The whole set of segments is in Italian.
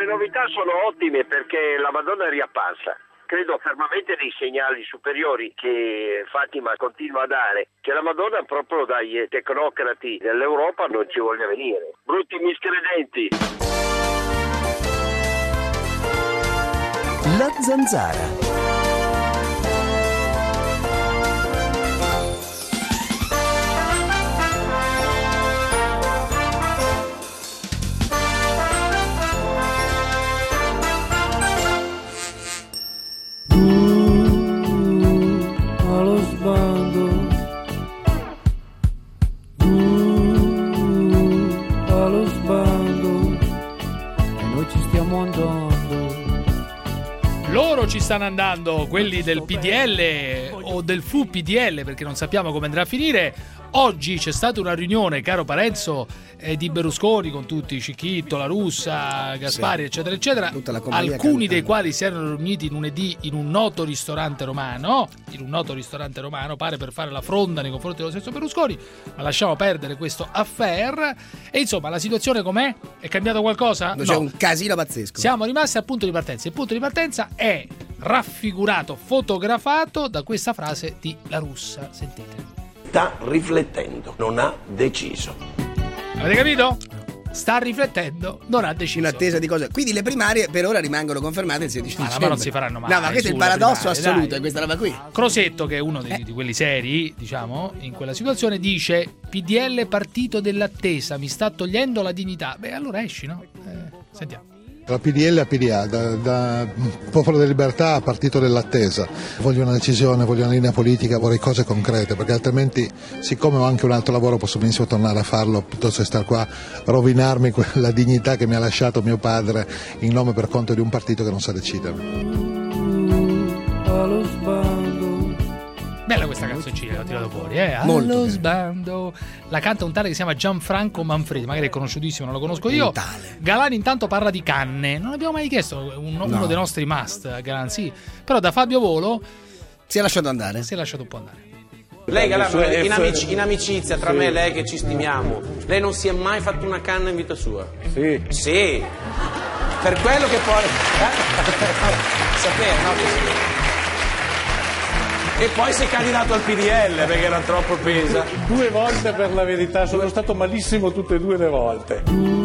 novità sono ottime perché la Madonna è riapparsa. Credo fermamente nei segnali superiori che Fatima continua a dare, che la Madonna proprio dai tecnocrati dell'Europa non ci voglia venire. Brutti miscredenti. La Zanzara. Allo sbando, allo sbando, e noi ci stiamo andando. Loro ci stanno andando, quelli del PDL o del FUPDL, perché non sappiamo come andrà a finire. Oggi c'è stata una riunione, caro Parenzo, di Berlusconi con tutti, Cicchitto, La Russa, Gaspari, eccetera, eccetera. Alcuni dei quali si erano riuniti lunedì in un noto ristorante romano, pare per fare la fronda nei confronti dello stesso Berlusconi, ma lasciamo perdere questo affair. E insomma, la situazione com'è? È cambiato qualcosa? C'è un casino pazzesco. Siamo rimasti al punto di partenza. Il punto di partenza è raffigurato, fotografato da questa frase di La Russa. Sentite. Sta riflettendo, non ha deciso. Avete capito? Sta riflettendo, non ha deciso. In attesa di cosa? Quindi le primarie per ora rimangono confermate il 16 dicembre. Ma non si faranno mai. No, ma questo è il paradosso assoluto, è questa roba qui. Crosetto, che è uno di quelli seri, diciamo, in quella situazione, dice: PDL partito dell'attesa, mi sta togliendo la dignità. Beh, allora esci, no? Sentiamo. Da PDL a PDA, da Popolo della Libertà a Partito dell'Attesa. Voglio una decisione, voglio una linea politica, vorrei cose concrete, perché altrimenti, siccome ho anche un altro lavoro, posso benissimo tornare a farlo piuttosto che star qua, rovinarmi la dignità che mi ha lasciato mio padre in nome per conto di un partito che non sa decidere. Allo sbando. Bella questa canzoncina, l'ho tirato fuori, Molto allo sbando. La canta un tale che si chiama Gianfranco Manfredi, magari è conosciutissimo, non lo conosco io. Galani intanto parla di canne, non abbiamo mai chiesto uno dei nostri must, Galani, sì. Però da Fabio Volo si è lasciato andare. Si è lasciato un po' andare. Lei Galano, in amicizia tra me e lei che ci stimiamo, lei non si è mai fatto una canna in vita sua? Sì. Sì. Per quello che poi sapere, no? E poi si è candidato al PDL perché era troppo pesa. 2 volte per la verità, sono stato malissimo tutte e 2 le volte.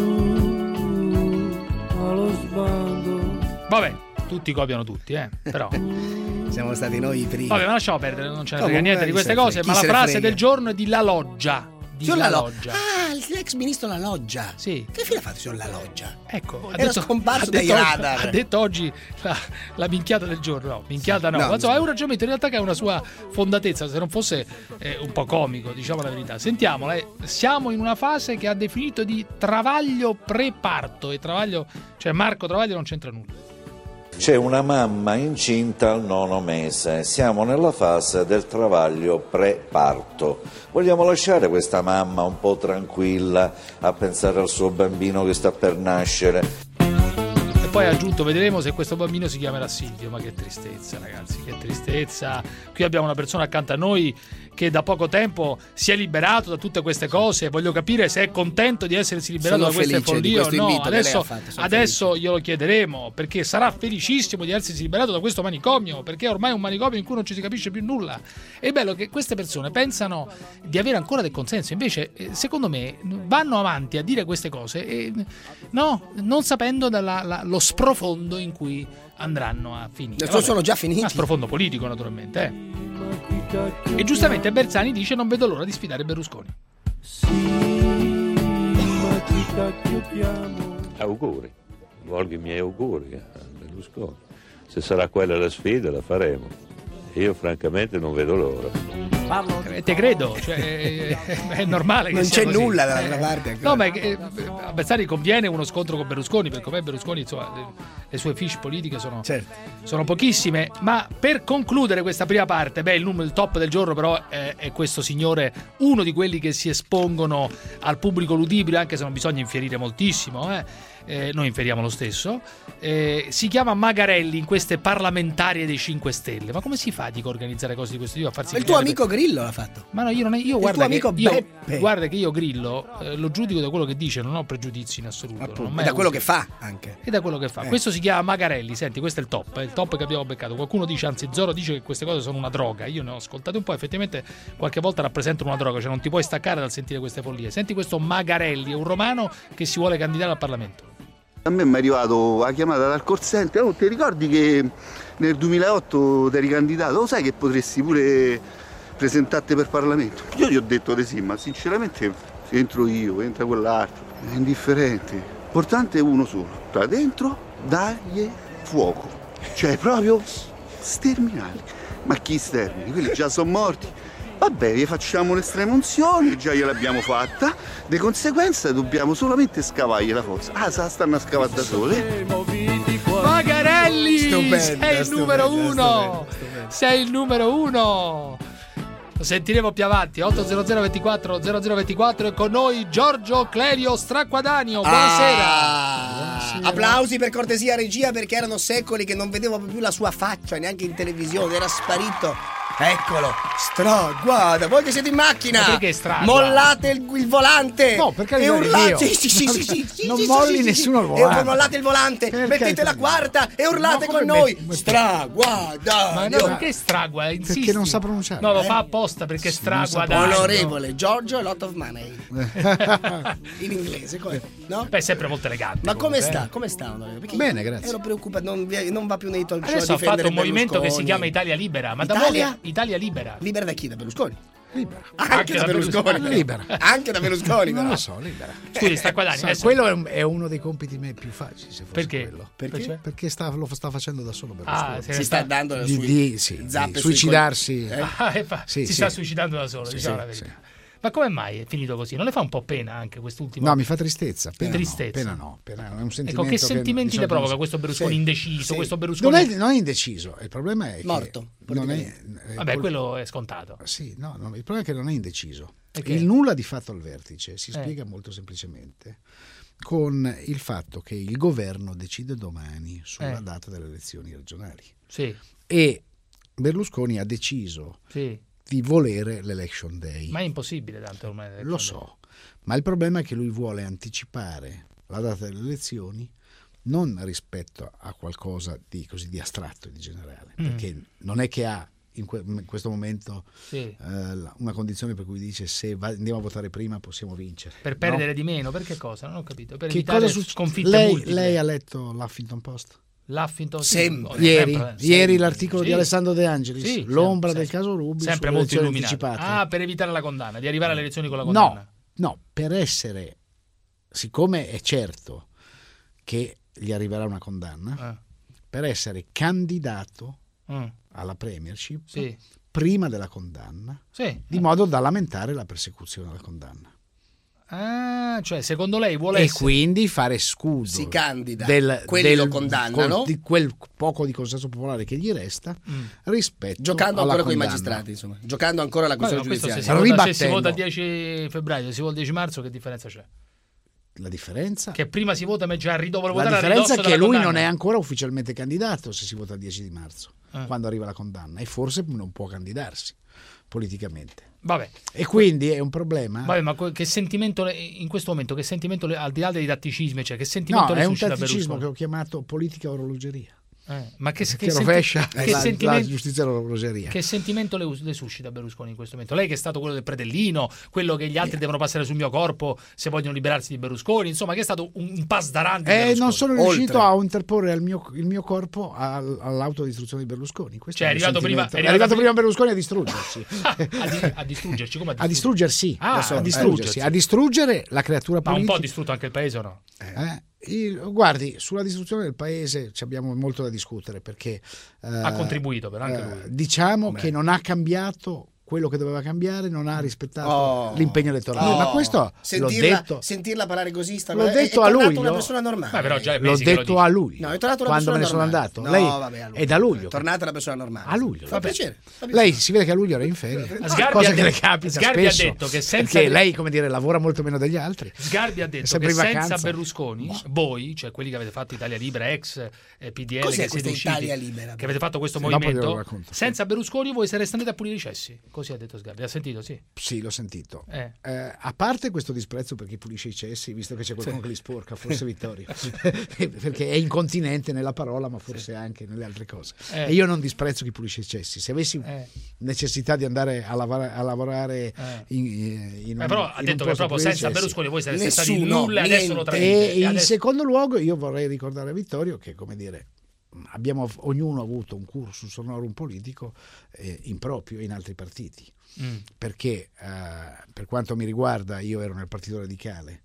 Allo sbando. Vabbè, tutti copiano tutti, però. Siamo stati noi i primi. Vabbè, ma lasciamo perdere, non ce ne frega niente di queste cose, ma la frase del giorno è di La Loggia. La Loggia. l'ex ministro La Loggia. Sì. Che fine ha fatto signor La Loggia? Ecco, era scomparso dai radar. Ha detto oggi la minchiata del giorno. No, minchiata no. Ma insomma, è un ragionamento in realtà che ha una sua fondatezza, se non fosse un po' comico, diciamo la verità. Sentiamola. Siamo in una fase che ha definito di travaglio preparto, e Travaglio, cioè Marco Travaglio non c'entra nulla. C'è una mamma incinta al 9° mese, siamo nella fase del travaglio preparto. Vogliamo lasciare questa mamma un po' tranquilla a pensare al suo bambino che sta per nascere. E poi ha aggiunto, vedremo se questo bambino si chiamerà Silvio. Ma che tristezza, ragazzi, che tristezza. Qui abbiamo una persona accanto a noi che da poco tempo si è liberato da tutte queste cose. Voglio capire se è contento di essersi liberato da queste follie o no. Adesso glielo chiederemo, perché sarà felicissimo di essersi liberato da questo manicomio, perché ormai è un manicomio in cui non ci si capisce più nulla. È bello che queste persone pensano di avere ancora del consenso, invece secondo me vanno avanti a dire queste cose non sapendo lo sprofondo in cui andranno a finire. Sono già finiti. A sprofondo politico, naturalmente. E giustamente Bersani dice: non vedo l'ora di sfidare Berlusconi. Auguri, volgo i miei auguri a Berlusconi. Se sarà quella la sfida, la faremo. Io francamente non vedo l'ora. Te credo, cioè, è normale che non sia c'è così. Nulla dall'altra parte ancora. No, ma a Bersani conviene uno scontro con Berlusconi, perché come Berlusconi, insomma, le sue fiche politiche sono pochissime. Ma per concludere questa prima parte, il top del giorno però è questo signore, uno di quelli che si espongono al pubblico ludibrio, anche se non bisogna infierire moltissimo, noi inferiamo lo stesso. Si chiama Magarelli in queste parlamentarie dei 5 Stelle. Ma come si fa a organizzare cose di questo tipo? A farsi il tuo amico Grillo l'ha fatto. Ma no, io tuo amico Beppe. guarda che io Grillo lo giudico da quello che dice, non ho pregiudizi in assoluto. Appunto, e da quello che fa anche. E da quello che fa. Questo si chiama Magarelli, senti, questo è il top che abbiamo beccato. Qualcuno dice, anzi Zoro dice che queste cose sono una droga. Io ne ho ascoltate un po', effettivamente qualche volta rappresentano una droga, cioè non ti puoi staccare dal sentire queste follie. Senti questo Magarelli, è un romano che si vuole candidare al Parlamento. A me mi è arrivato la chiamata dal call center: oh, ti ricordi che nel 2008 ti eri candidato? Lo sai che potresti pure presentarti per Parlamento? Io gli ho detto di sì, ma sinceramente se entro io, entra quell'altro, è indifferente. L'importante è uno solo: da dentro dargli fuoco, cioè proprio sterminarli. Ma chi stermini? Quelli già sono morti. Vabbè, gli facciamo un'estremunzione, già gliel'abbiamo fatta, di conseguenza dobbiamo solamente scavargli la forza. Stanno a scavare da sole. Magarelli! Stupenda, sei il numero uno! Sei il numero uno! Lo sentiremo più avanti. 800 24 0024 e con noi Giorgio Clelio Stracquadanio. Buonasera. Applausi per cortesia regia, perché erano secoli che non vedevo più la sua faccia neanche in televisione, era sparito. Eccolo, guarda, voi che siete in macchina, ma perché mollate il volante. No, perché e urlate. Sì, non molli nessuno il volante. E mollate il volante, mettete la quarta e urlate con noi. Straguada. Ma no, perché straguada? Insisti. Perché non sa pronunciare. No, lo fa apposta perché straguada. Onorevole Giorgio, a lot of money. In inglese, no? Beh, sempre molto elegante. Ma come sta? Come sta, onorevole? Perché bene, grazie. Ero preoccupato, non va più nei talk show. Adesso ha fatto un movimento che si chiama Italia Libera. Ma Italia Libera. Libera da chi? Da Berlusconi? Libera. Anche da Berlusconi. Libera. Anche da Berlusconi. Non lo so, libera. Scusi, sta guadagnando. Quello è uno dei compiti più facili, se fosse perché? Quello. Perché? Perché lo sta facendo da solo Berlusconi. Si sta dando di suicidarsi. Si sta suicidando da solo, diciamo la verità. Ma come mai è finito così? Non le fa un po' pena anche quest'ultimo? No, mi fa tristezza. Pena no, è un sentimento. Ecco, che sentimenti le provoca questo Berlusconi indeciso? Questo Berlusconi non è indeciso, il problema è morto. Che non è, vabbè, quello è scontato. Sì, no, il problema è che non è indeciso. Perché? Il nulla di fatto al vertice si spiega molto semplicemente con il fatto che il governo decide domani sulla data delle elezioni regionali. Sì. E Berlusconi ha deciso di volere l'election day. Ma è impossibile tanto ormai. Lo so, ma il problema è che lui vuole anticipare la data delle elezioni non rispetto a qualcosa di così di astratto e di generale, perché non è che ha in questo momento una condizione per cui dice se andiamo a votare prima possiamo vincere. Per perdere di meno, per che cosa? Non ho capito. Per che evitare cosa sconfitte multiple. Lei ha letto l'Huffington Post? Ieri l'articolo di Alessandro De Angelis, l'ombra del caso Rubi, sempre molto illuminato. Per evitare la condanna, di arrivare alle elezioni con la condanna. No, per essere, siccome è certo che gli arriverà una condanna, per essere candidato alla premiership prima della condanna, di modo da lamentare la persecuzione della condanna. Cioè secondo lei vuole e quindi fare scudo, si candida, quelli lo condannano, di quel poco di consenso popolare che gli resta rispetto giocando alla ancora con i condanna. magistrati, insomma, giocando ancora la questione giudiziaria. Se si vota il 10 febbraio, se si vota il 10 marzo, che differenza c'è? La differenza che prima si vota ma già vuole la votare differenza è che lui condanna. Non è ancora ufficialmente candidato se si vota il 10 di marzo quando arriva la condanna, e forse non può candidarsi politicamente. Vabbè. E quindi è un problema. Vabbè, ma che sentimento in questo momento, che sentimento al di là dei tatticismi, cioè che sentimento le suscita? No, è un tatticismo Berlusconi? che ho chiamato politica orologeria. Ma che rovescia la giustizia orologeria. Che sentimento le suscita Berlusconi in questo momento? Lei che è stato quello del predellino, quello che gli altri devono passare sul mio corpo se vogliono liberarsi di Berlusconi, insomma, che è stato un pasdarante di Berlusconi. Non sono riuscito a interporre il mio corpo all'autodistruzione di Berlusconi. Questo cioè è arrivato prima Berlusconi a distruggersi. a distruggerci, come a distruggersi? A distruggere la creatura politica. Ma un po' distrutto anche il paese o no? Guardi, sulla distruzione del paese abbiamo molto da discutere, perché ha contribuito però anche lui. Diciamo che non ha cambiato quello che doveva cambiare, non ha rispettato l'impegno elettorale. Ma questo sentirla parlare così l'ho detto a luglio. Una persona normale. Però già l'ho detto a luglio. No, è tornato una quando me ne sono andato. Lei è da luglio. È tornata una persona normale. A luglio. Fa piacere. Lei si vede che a luglio era in ferie. Cosa che le capita spesso. Ha detto che senza perché lei, come dire, lavora molto meno degli altri. Sgarbi ha detto che senza Berlusconi, voi, cioè quelli che avete fatto Italia Libera, ex PDL, cos'è che siete usciti, Italia Libera? Che avete fatto questo movimento, senza Berlusconi voi sareste andati a pulire i cessi. così, ha detto Sgarbi. Ha sentito, sì? Sì, l'ho sentito. A parte questo disprezzo per chi pulisce i cessi, visto che c'è qualcuno che li sporca, forse Vittorio, perché è incontinente nella parola, ma forse anche nelle altre cose. E io non disprezzo chi pulisce i cessi. Se avessi necessità di andare a lavorare in un, però ha detto che proprio senza Berlusconi voi sareste stati nulla, adesso lo e in secondo luogo io vorrei ricordare a Vittorio che, come dire, abbiamo ognuno avuto un cursus honorum politico improprio in altri partiti, perché per quanto mi riguarda io ero nel Partito Radicale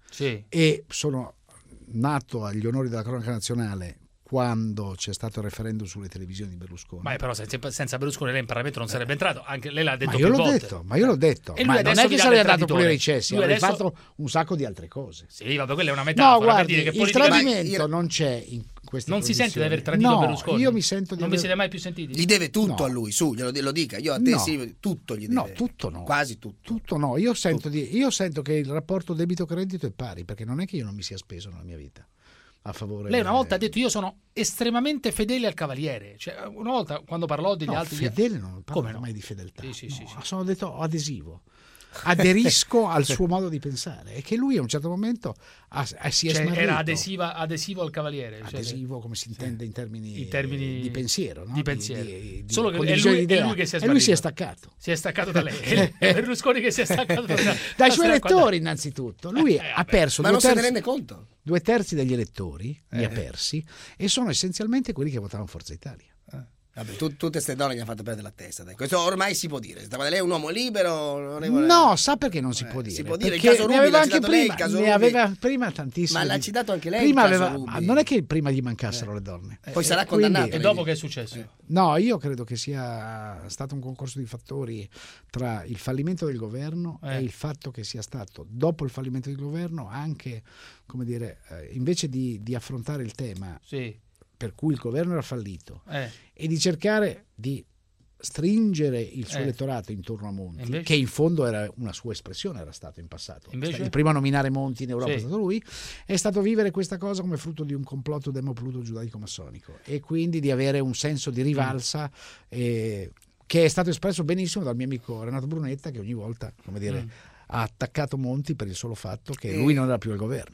e sono nato agli onori della cronaca nazionale quando c'è stato il referendum sulle televisioni di Berlusconi. Ma però senza Berlusconi lei in Parlamento non sarebbe entrato, anche lei l'ha detto più volte. Ma io l'ho detto, e ma non è che sarei andato a pulire i cessi, avrei fatto un sacco di altre cose. Sì, vabbè, quella è una metafora. No, guardi, per dire che il tradimento non c'è in queste non si sente di aver tradito Berlusconi? Io mi sento di non vi siete mai più sentiti? Gli deve tutto a lui, su, lo dica. Io a te sì, tutto gli deve. No, tutto no. Quasi tutto. Tutto no. Io sento che il rapporto debito-credito è pari, perché non è che io non mi sia speso nella mia vita a favore. Lei una volta ha detto io sono estremamente fedele al Cavaliere, cioè una volta quando parlò degli altri fedele non parlo come mai di fedeltà. Sì. Sono detto adesivo. Aderisco al suo modo di pensare e che lui a un certo momento si è smarrito. Era adesivo al Cavaliere, adesivo come si intende in termini di pensiero, no? Di pensiero. Solo che è lui che si è smarrito. E lui si è staccato. Si è staccato da lei. È Berlusconi che si è staccato dai suoi elettori innanzututto. Lui ha perso ma non se ne rende conto. 2/3 degli elettori li ha persi e sono essenzialmente quelli che votavano Forza Italia. Vabbè, tutte queste donne gli hanno fatto perdere la testa, dai. Questo ormai si può dire. Lei è un uomo libero? No, sa perché non si può dire? Si può dire, perché il caso Rubi ne aveva l'ha anche prima, prima, ne aveva prima tantissimo. Ma l'ha citato anche lei? Prima non è che prima gli mancassero le donne. Poi sarà condannato. E dopo che è successo? No, io credo che sia stato un concorso di fattori tra il fallimento del governo e il fatto che sia stato, dopo il fallimento del governo, anche, come dire, invece di affrontare il tema per cui il governo era fallito e di cercare di stringere il suo elettorato intorno a Monti, invece, che in fondo era una sua espressione, era stato in passato. Invece? Il primo a nominare Monti in Europa è stato lui, è stato vivere questa cosa come frutto di un complotto demopluto giudaico-massonico e quindi di avere un senso di rivalsa che è stato espresso benissimo dal mio amico Renato Brunetta, che ogni volta, come dire, ha attaccato Monti per il solo fatto che lui non era più al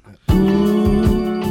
governo.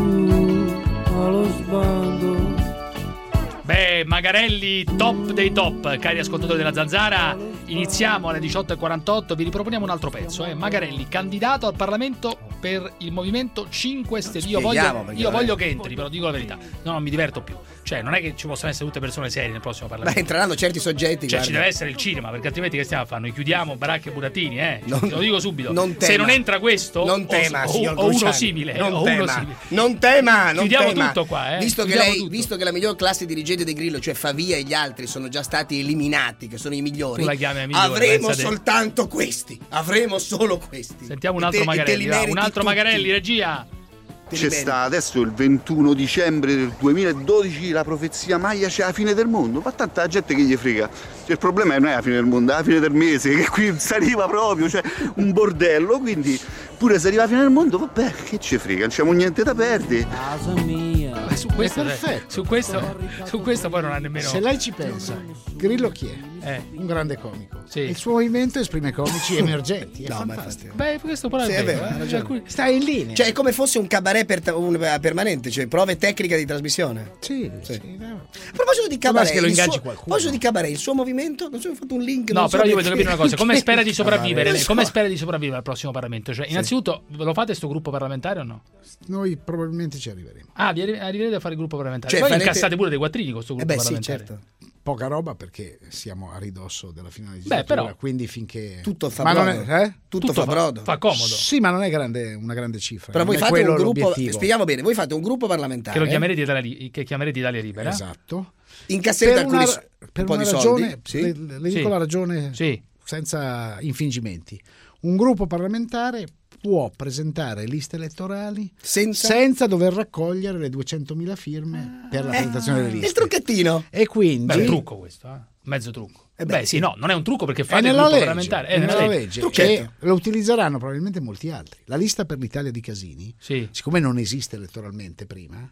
Allo sbando. Beh, Magarelli top dei top, cari ascoltatori della Zanzara. Iniziamo alle 18:48, vi riproponiamo un altro pezzo. Magarelli, candidato al Parlamento per il Movimento 5 Stelle. Io voglio che entri, però dico la verità. No, non mi diverto più. Cioè, non è che ci possano essere tutte persone serie nel prossimo Parlamento. Beh, entreranno certi soggetti. Cioè, ci deve essere il cinema, perché altrimenti che stiamo a fare? Noi chiudiamo Baracca e Burattini, Lo dico subito. Se non entra questo, non tema, o uno simile. Non tema. Chiudiamo tutto qua, Visto che la miglior classe dirigente dei Grillo, cioè Favia e gli altri, sono già stati eliminati, che sono i migliori. Tu la chiami migliore, avremo soltanto questi. Avremo solo questi. Sentiamo un altro Magarelli. Un altro Magarelli, regia. C'è sta adesso il 21 dicembre del 2012 la profezia Maia, c'è la fine del mondo, ma tanta la gente che gli frega. Il problema non è la fine del mondo, è la fine del mese, che qui saliva proprio, cioè un bordello, quindi pure se arriva la fine del mondo, vabbè, che ci frega, non c'abbiamo niente da perdere. Casa mia. Su questo poi non ha nemmeno. Se lei ci pensa, Grillo chi è? Un grande comico. Il suo movimento esprime comici emergenti. È fantastico. Beh, questo poi è vero. Sta in linea. Cioè, è come fosse un cabaret permanente, cioè prove tecniche di trasmissione. Sì. A proposito di cabaret, che lo ingaggi qualcuno. A proposito di cabaret, il suo movimento, non so, ho fatto un link. No, però io voglio capire una cosa: come spera di sopravvivere? Come spera di sopravvivere al prossimo Parlamento? Cioè, innanzitutto, ve lo fate sto gruppo parlamentare o no? Noi probabilmente ci arriveremo. Arriverete a fare il gruppo parlamentare. Cioè, poi incassate pure dei quattrini con questo gruppo parlamentare. Sì, certo. Poca roba perché siamo a ridosso della finale legislatura, però quindi finché tutto fa brodo. Tutto fa brodo. Fa comodo. Sì, ma non è una grande cifra. Però voi fate un gruppo, spieghiamo bene, voi fate un gruppo parlamentare che lo chiamerete Italia Libera. Esatto. Incasserete alcuni per po' una di ragione, soldi. le dico la ragione senza infingimenti. Un gruppo parlamentare può presentare liste elettorali senza dover raccogliere le 200.000 firme per la presentazione delle liste. Il trucchettino. E quindi è un trucco questo, mezzo trucco. Non è un trucco perché fate il gruppo parlamentare. È nella legge. Che lo utilizzeranno probabilmente molti altri. La lista per l'Italia di Casini, siccome non esiste elettoralmente prima,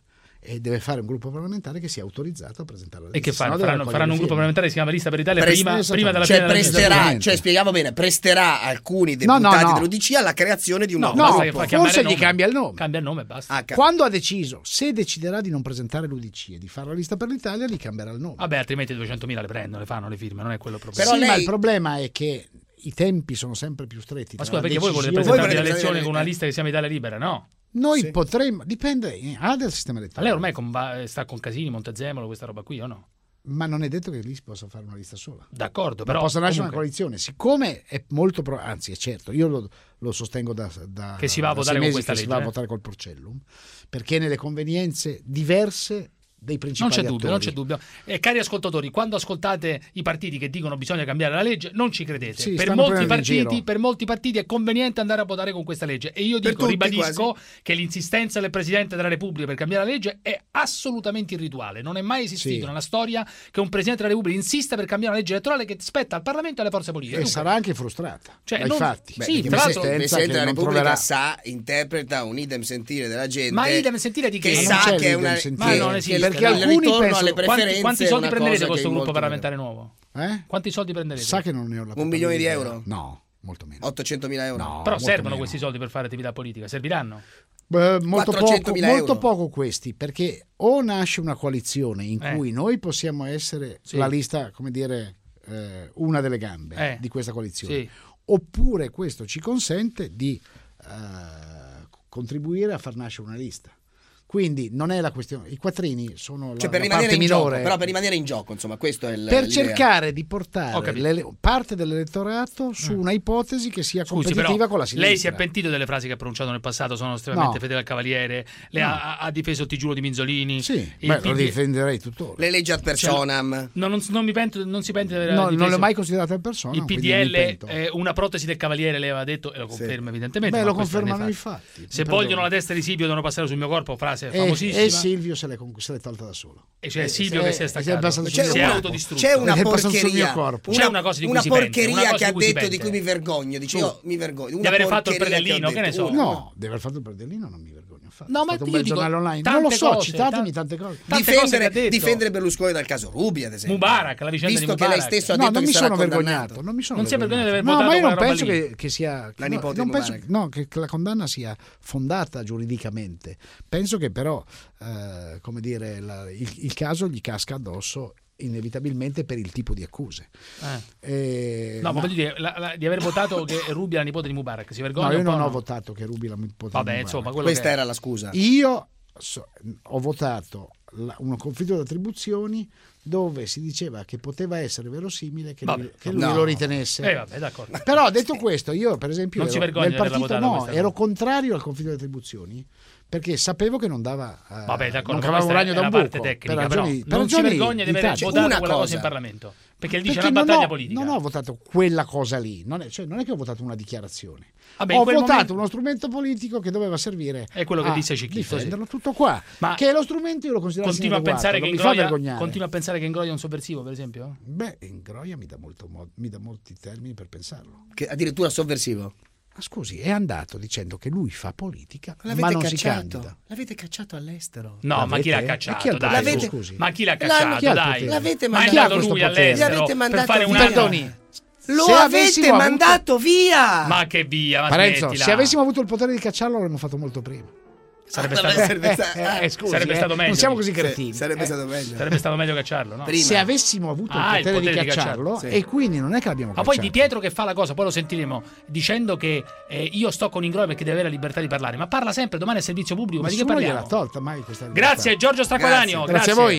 e deve fare un gruppo parlamentare che sia autorizzato a presentare la lista. E che faranno un gruppo parlamentare che si chiama Lista per l'Italia prima della cioè fine della presterà, cioè spieghiamo bene, presterà alcuni deputati dell'UDC alla creazione di un nuovo gruppo. Forse gli cambia il nome. Cambia il nome e basta. Quando ha deciso, se deciderà di non presentare l'UDC e di fare la Lista per l'Italia, gli cambierà il nome. Vabbè, altrimenti 200.000 le prendono, le fanno le firme, non è quello il problema. Però ma il problema è che i tempi sono sempre più stretti. Ma scusa, perché voi volete presentare le elezioni con una lista che si chiama Italia Libera, no? Noi potremmo, dipende del sistema elettorale. Ma lei ormai sta con Casini, Montezemolo, questa roba qui o no? Ma non è detto che lì si possa fare una lista sola. D'accordo, però possa nascere una coalizione. Siccome è molto anzi è certo, io lo sostengo da che si va a votare con questa legge. Si va a votare col Porcellum, perché nelle convenienze diverse dei principali attori. Non c'è dubbio. Cari ascoltatori, quando ascoltate i partiti che dicono bisogna cambiare la legge, non ci credete. Sì, per molti partiti è conveniente andare a votare con questa legge. E io ribadisco che l'insistenza del Presidente della Repubblica per cambiare la legge è assolutamente irrituale. Non è mai esistito nella storia che un Presidente della Repubblica insista per cambiare una legge elettorale che spetta al Parlamento e alle forze politiche. E sarà anche frustrata dai fatti. Sì, tra l'altro il Presidente della Repubblica interpreta un idem sentire della gente. Ma idem sentire di che sa che è una... Ma non esiste. Perché alcuni pensano quanti soldi prenderete questo gruppo parlamentare nuovo? Quanti soldi prenderete? Sa che non ne ho la 1 milione di euro? No, molto meno. 800.000 euro? No, però servono questi soldi per fare attività politica? Serviranno? Molto poco questi, perché o nasce una coalizione in cui noi possiamo essere la lista, come dire, una delle gambe di questa coalizione, oppure questo ci consente di contribuire a far nascere una lista. Quindi non è la questione, i quattrini sono la parte minore. Però per rimanere in gioco, insomma, questo è per cercare di portare parte dell'elettorato su una ipotesi che sia competitiva con la sinistra. Lei si è pentito delle frasi che ha pronunciato nel passato, sono estremamente fedele al Cavaliere, lei ha difeso il TG1 di Minzolini. Sì, lo difenderei tuttora. Le leggi ad personam. Non si pente non l'ho mai considerato ad persona. Il PDL una protesi del Cavaliere, lei aveva detto, e lo conferma evidentemente. Lo confermano i fatti. Se vogliono la testa di Silvio devono passare sul mio corpo, frase famosissima. E Silvio se l'è tolta da solo. E cioè Silvio che si è staccato, si è autodistrutto. C'è una porcheria, c'è una cosa di cui una si pente, porcheria che ha detto di cui mi vergogno. Dice io mi vergogno. Di aver fatto il predellino, che ne so. No, di aver fatto il predellino non mi vergogno affatto. No, ma io dico online. Non lo so, citatemi tante cose. Difendere Berlusconi dal caso Rubi, ad esempio. Mubarak, la vicenda di Mubarak. Visto che lei stesso ha detto che sarà condannato. Non si è vergognato di aver votato. Ma io non penso che sia la nipote di Mubarak. Che la condanna sia fondata giuridicamente. Penso che però come dire, il caso gli casca addosso inevitabilmente per il tipo di accuse. Voglio dire, di aver votato che Rubi è la nipote di Mubarak, si vergogna? No, io non ho votato che Rubi è la nipote di Mubarak. Insomma, questa era la scusa. Io ho votato un conflitto di attribuzioni dove si diceva che poteva essere verosimile che lui lo ritenesse. D'accordo. Però detto questo, io per esempio nel partito ero contrario al conflitto di attribuzioni perché sapevo che non dava d'accordo, non cavava un ragno da un buco tecnica, non si vergogna di aver votato quella cosa in Parlamento perché dice una battaglia politica. Non ho votato quella cosa lì, non è che ho votato una dichiarazione. Ho votato uno strumento politico che doveva servire è quello che disse Cicchitto, difenderlo tutto qua. Ma che è lo strumento io lo considero continua a pensare che Ingroia è un sovversivo, per esempio? Ingroia mi dà molti termini per pensarlo. Che addirittura sovversivo? Ma scusi, è andato dicendo che lui fa politica, ma non si candida. L'avete cacciato all'estero? No, ma chi l'ha cacciato? Ma chi l'ha cacciato? Dai, l'avete mandato lui all'estero per fare un perdoni. Lo avete mandato via! Ma che via? Parenzo, se avessimo avuto il potere di cacciarlo l'avremmo fatto molto prima. Sarebbe stato meglio. Non siamo così cretini. Sarebbe stato meglio. Sarebbe stato meglio cacciarlo, no? Se avessimo avuto il potere di cacciarlo, e quindi non è che l'abbiamo cacciato. Ma poi Di Pietro che fa la cosa, poi lo sentiremo, dicendo che io sto con Ingroia perché deve avere la libertà di parlare, ma parla sempre, domani è servizio pubblico, ma di che parliamo? Gliel'ha tolta mai questa libertà. Grazie Giorgio Stracodanio. Grazie a voi.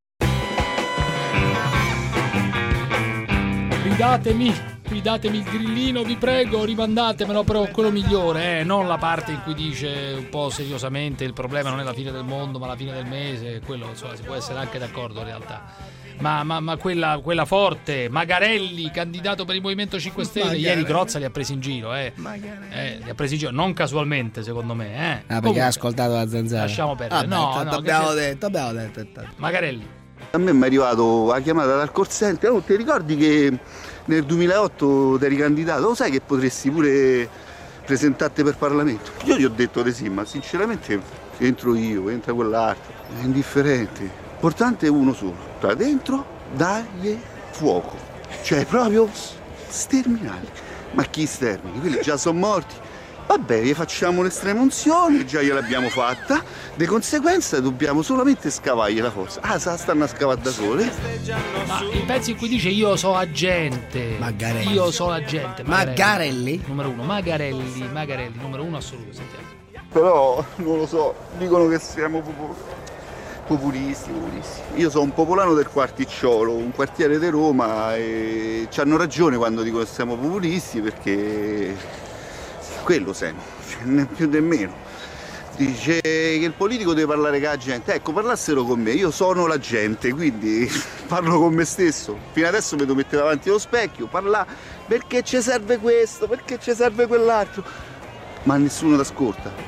Ridatemi il grillino, vi prego, rimandatemelo, però quello migliore, non la parte in cui dice un po' seriosamente il problema non è la fine del mondo ma la fine del mese, quello insomma si può essere anche d'accordo in realtà, ma quella forte, Magarelli candidato per il Movimento 5 Stelle, ieri Crozza li ha presi in giro, li ha presi in giro, non casualmente secondo me, perché ha ascoltato la Zanzara, lasciamo perdere, abbiamo detto. Magarelli. A me mi è arrivato la chiamata dal call center, ti ricordi che nel 2008 eri candidato, lo sai che potresti pure presentarti per Parlamento? Io gli ho detto di sì, ma sinceramente entro io, entra quell'altro, è indifferente. L'importante è uno solo, sta dentro, dagli fuoco, cioè proprio sterminali. Ma chi stermini? Quelli già sono morti. Vabbè, gli facciamo un'estremunzione, già gliel'abbiamo fatta, di conseguenza dobbiamo solamente scavargli la forza. Ah, stanno a scavare da sole. Ma il pezzo in cui dice io so agente, Magarelli. io so agente, Magarelli? numero uno, Magarelli, numero uno assoluto, sentiamo. Però, non lo so, dicono che siamo populisti. Io sono un popolano del Quarticciolo, un quartiere di Roma, e ci hanno ragione quando dicono che siamo populisti, perché quello siamo, né più né meno. Dice che il politico deve parlare con la gente. Ecco, parlassero con me, io sono la gente, quindi parlo con me stesso. Fino adesso mi devo mettere davanti allo specchio, parlare perché ci serve questo, perché ci serve quell'altro, ma nessuno t'ascolta.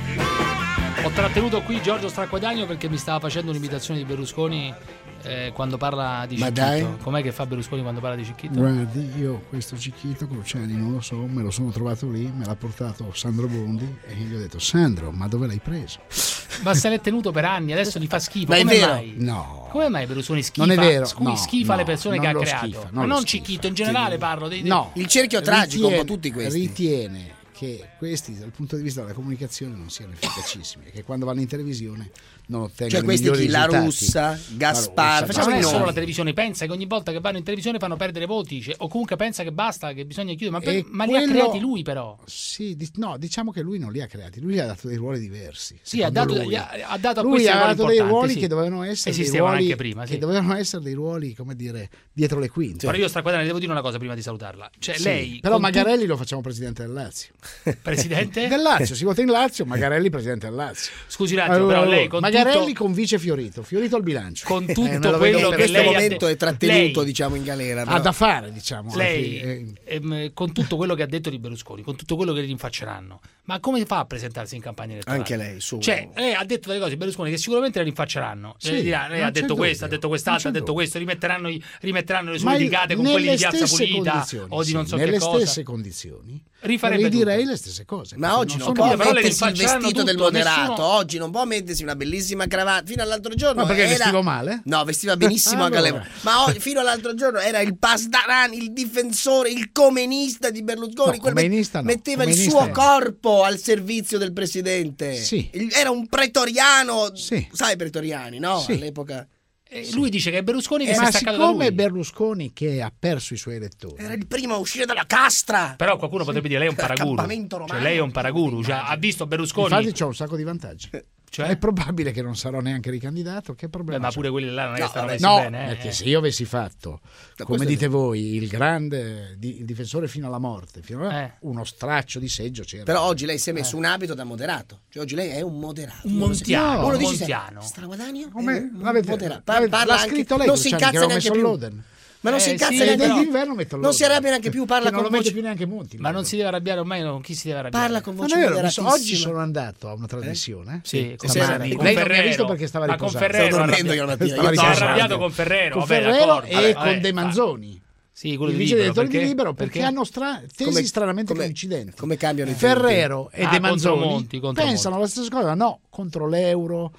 Ho trattenuto qui Giorgio Stracquadagno perché mi stava facendo un'imitazione di Berlusconi quando parla di Ma Cicchito. dai. Com'è che fa Berlusconi quando parla di Cicchito? Guardi, io questo Cicchito Cruciani non lo so, me lo sono trovato lì, me l'ha portato Sandro Bondi e gli ho detto: Sandro, ma dove l'hai preso? Ma se l'è tenuto per anni, adesso gli fa schifo. Ma è Come vero? mai? No. Come mai Berlusconi schifa? Non è vero, Schifa no, le persone non che ha lo creato. schifa, Ma non non lo Cicchito, in generale parlo dei... No. Il cerchio tragico, un po' tutti questi. Ritiene che questi, dal punto di vista della comunicazione, non siano efficacissimi e che quando vanno in televisione non ottengono Cioè questi migliori chi? La risultati. Russa, Gaspar, La Ma facciamo non i è solo nomi. la televisione, pensa che ogni volta che vanno in televisione fanno perdere voti, cioè, o comunque pensa che basta, che bisogna chiudere, ma li ha quello- creati lui però. Sì, no, diciamo che lui non li ha creati, lui gli ha dato dei ruoli diversi. Sì, ha secondo dato, lui. ha dato a Lui questi ha ruoli dato dei importanti, ruoli sì. che dovevano essere dei Esistevano ruoli anche prima, sì. che dovevano essere dei ruoli, come dire, dietro le quinte. Però io Stracquadagno devo dire una cosa prima di salutarla. Cioè Sì, lei però con Magarelli lo facciamo presidente del Lazio. Presidente? Del Lazio, si vota in Lazio, Magarelli presidente del Lazio. Scusi un attimo, però lei con Magarelli tutto, con vice Fiorito al bilancio. con me tutto lo quello vedo In che questo lei ha momento detto, è trattenuto, lei- diciamo, in galera. Ha però. da fare, diciamo. lei con tutto quello che ha detto di Berlusconi, con tutto quello che gli rinfacceranno, ma come fa a presentarsi in campagna elettorale? Anche lei, su. Cioè, lei ha detto delle cose di Berlusconi che sicuramente le rinfacceranno. Sì, lei non ha detto c'è questo, ha dubbio, detto quest'altro, ha non c'è detto questo, rimetteranno le sue Ma litigate con quelli di nelle Piazza stesse Pulita condizioni, o di non so nelle che cosa. stesse condizioni Rifarebbe direi tutto. le stesse cose. Ma perché oggi non sono- può però le mettersi il rinfacceranno vestito del tutto, moderato. nessuno- Oggi non può mettersi una bellissima cravatta. Fino all'altro giorno Ma perché era... vestivo male? No, vestiva benissimo Allora. anche lei. Ma fino all'altro giorno era il Pasdarani, il difensore, il comenista di Berlusconi. No, Quel comenista no, metteva il comenista suo no. corpo al servizio del presidente. Sì. Era un pretoriano. Sì. Sai, i pretoriani, no? Sì. All'epoca. Lui dice che è Berlusconi che si è Ma staccato da lui. siccome Berlusconi che ha perso i suoi elettori, Era il primo a uscire dalla castra. Però qualcuno potrebbe dire lei è un paraguru. Accampamento romano. Cioè, lei è un paraguru, cioè, ha visto Berlusconi. infatti c'ho un sacco di vantaggi. Cioè? È probabile che non sarò neanche ricandidato. Che problema? Ma c'è? pure quelli là non è che stanno messi No, bene. perché se io avessi fatto, come questo è dite voi, il grande il difensore fino alla morte, Eh. uno straccio di seggio c'era. Però oggi lei si è messo un abito da moderato. Cioè oggi lei è un moderato. Un montiano, Uno un dice montiano. Straguadagno? Come È l'avete- moderato. l'avete- Parla l'ha anche- scritto lei, non si Cruciani, che incazza avevo neanche messo più. l'Oden. Ma non si sì, incazza Sì, neanche degli più. inverno metto Non l'Oden. si arrabbia neanche più, parla Che non con lo mette voce. più neanche Monti. Ma non si deve arrabbiare ormai, con chi si deve arrabbiare? Parla con Ma voce non è vero, moderatissima. oggi sono andato a una trasmissione. Sì, con stamani. Ferrero. Lei non mi ha visto perché stava Ma con riposando. Ferrero Stavo arrabbiato. dormendo io la mattina. Stava Io Si è riposando. arrabbiato con Ferrero, Con vabbè, Ferrero d'accordo. e Vabbè, con De Manzoni. Sì, quello I di vice libero, direttori di perché? Libero perché hanno tesi stranamente coincidenti. Come cambiano i Ferrero e Ah, De contro Manzoni Monti, contro pensano la stessa cosa, no, contro l'euro,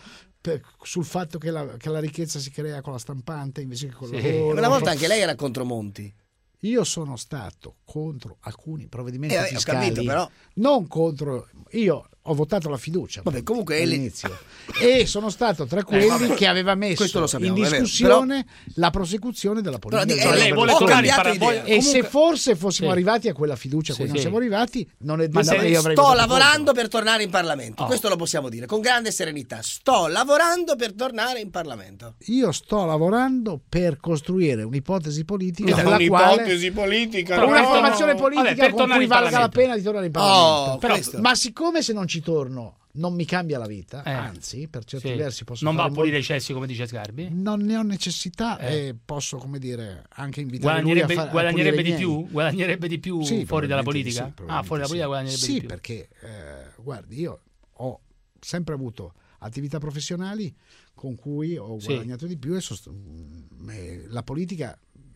sul fatto che la ricchezza si crea con la stampante invece che con il Sì. lavoro. Una volta anche lei era contro Monti. Io sono stato contro alcuni provvedimenti ho fiscali, capito, però. non contro. Io ho votato la fiducia Vabbè, comunque è all'inizio e sono stato tra quelli che aveva messo Questo lo sappiamo, in è vero. discussione la prosecuzione della politica. Però lei vuole ho tornare in cambiato paragone. idea. E se Comunque- forse fossimo Sì. arrivati a quella fiducia a cui Sì, non sì. siamo arrivati, non è Ma detto se che io avrei Sto votato lavorando contro. per tornare in Parlamento. Oh. Questo lo possiamo dire con grande serenità. Sto lavorando per tornare in Parlamento. Io sto lavorando per costruire un'ipotesi politica No, nella quale politica. Però una per formazione tornare- politica vabbè, per con tornare cui in valga la Parlamento. pena di tornare in Parlamento. Oh, Però- questo. Ma siccome se non ci torno non mi cambia la vita, Eh. anzi, per certi Sì. versi posso non va fare a pulire i cessi come dice Sgarbi? non ne ho necessità e posso, come dire, anche invitare lui a Guadagnerebbe pulire i di miei. più? Guadagnerebbe di più Sì, fuori dalla probabilmente politica? sì, Fuori dalla politica guadagnerebbe sì, di più. perché guardi, io ho sempre avuto attività professionali con cui ho Sì. guadagnato di più e la politica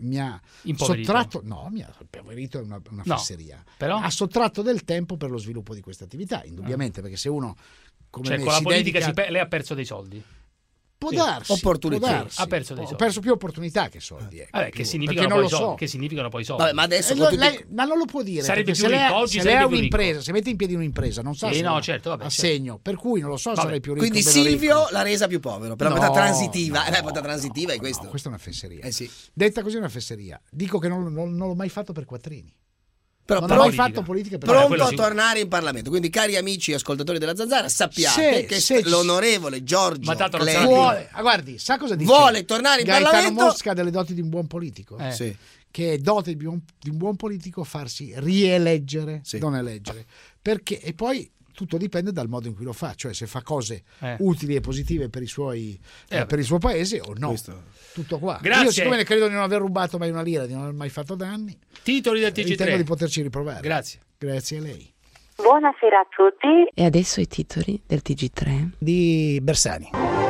mi ha Impoverito. sottratto, no, mi ha impoverito, è una fesseria, però ha sottratto del tempo per lo sviluppo di questa attività, indubbiamente, perché se uno come me con la si politica dedica... lei ha perso dei soldi. Può darsi, opportunità. Ha perso dei Ho soldi. perso più opportunità che soldi. Che significano non poi lo soldi. so. Che significano poi soldi. Vabbè, ma adesso ma non lo può dire. Sarebbe perché più se ricco lei, oggi, se lei ha sarebbe più un'impresa, ricco. se mette in piedi un'impresa, non sa se no, la certo, vabbè, assegno, per cui non lo so, sarei più ricco. Quindi meno Silvio ricco. l'ha resa più povero per la metà transitiva. La metà transitiva è questo. No, questa è una fesseria. Sì. Detta così è una fesseria. Dico che non l'ho mai fatto per quattrini. Però non ho mai fatto politica per pronto a tornare in Parlamento. Quindi, cari amici ascoltatori della Zanzara, sappiate che l'onorevole Giorgio Cleri vuole, guardi, sa cosa dice? Vuole tornare in Gaetano Parlamento. Mosca delle doti di un buon politico. Sì. Che è dote di un buon politico farsi rieleggere, Sì. non eleggere. Perché e poi tutto dipende dal modo in cui lo fa, cioè se fa cose utili e positive per i suoi per il suo paese o no. Tutto qua. Grazie. Io siccome ne credo di non aver rubato mai una lira, di non aver mai fatto danni, titoli del TG3. ritengo di poterci riprovare. Grazie. Grazie a lei. Buonasera a tutti. E adesso i titoli del TG3 di Bersani.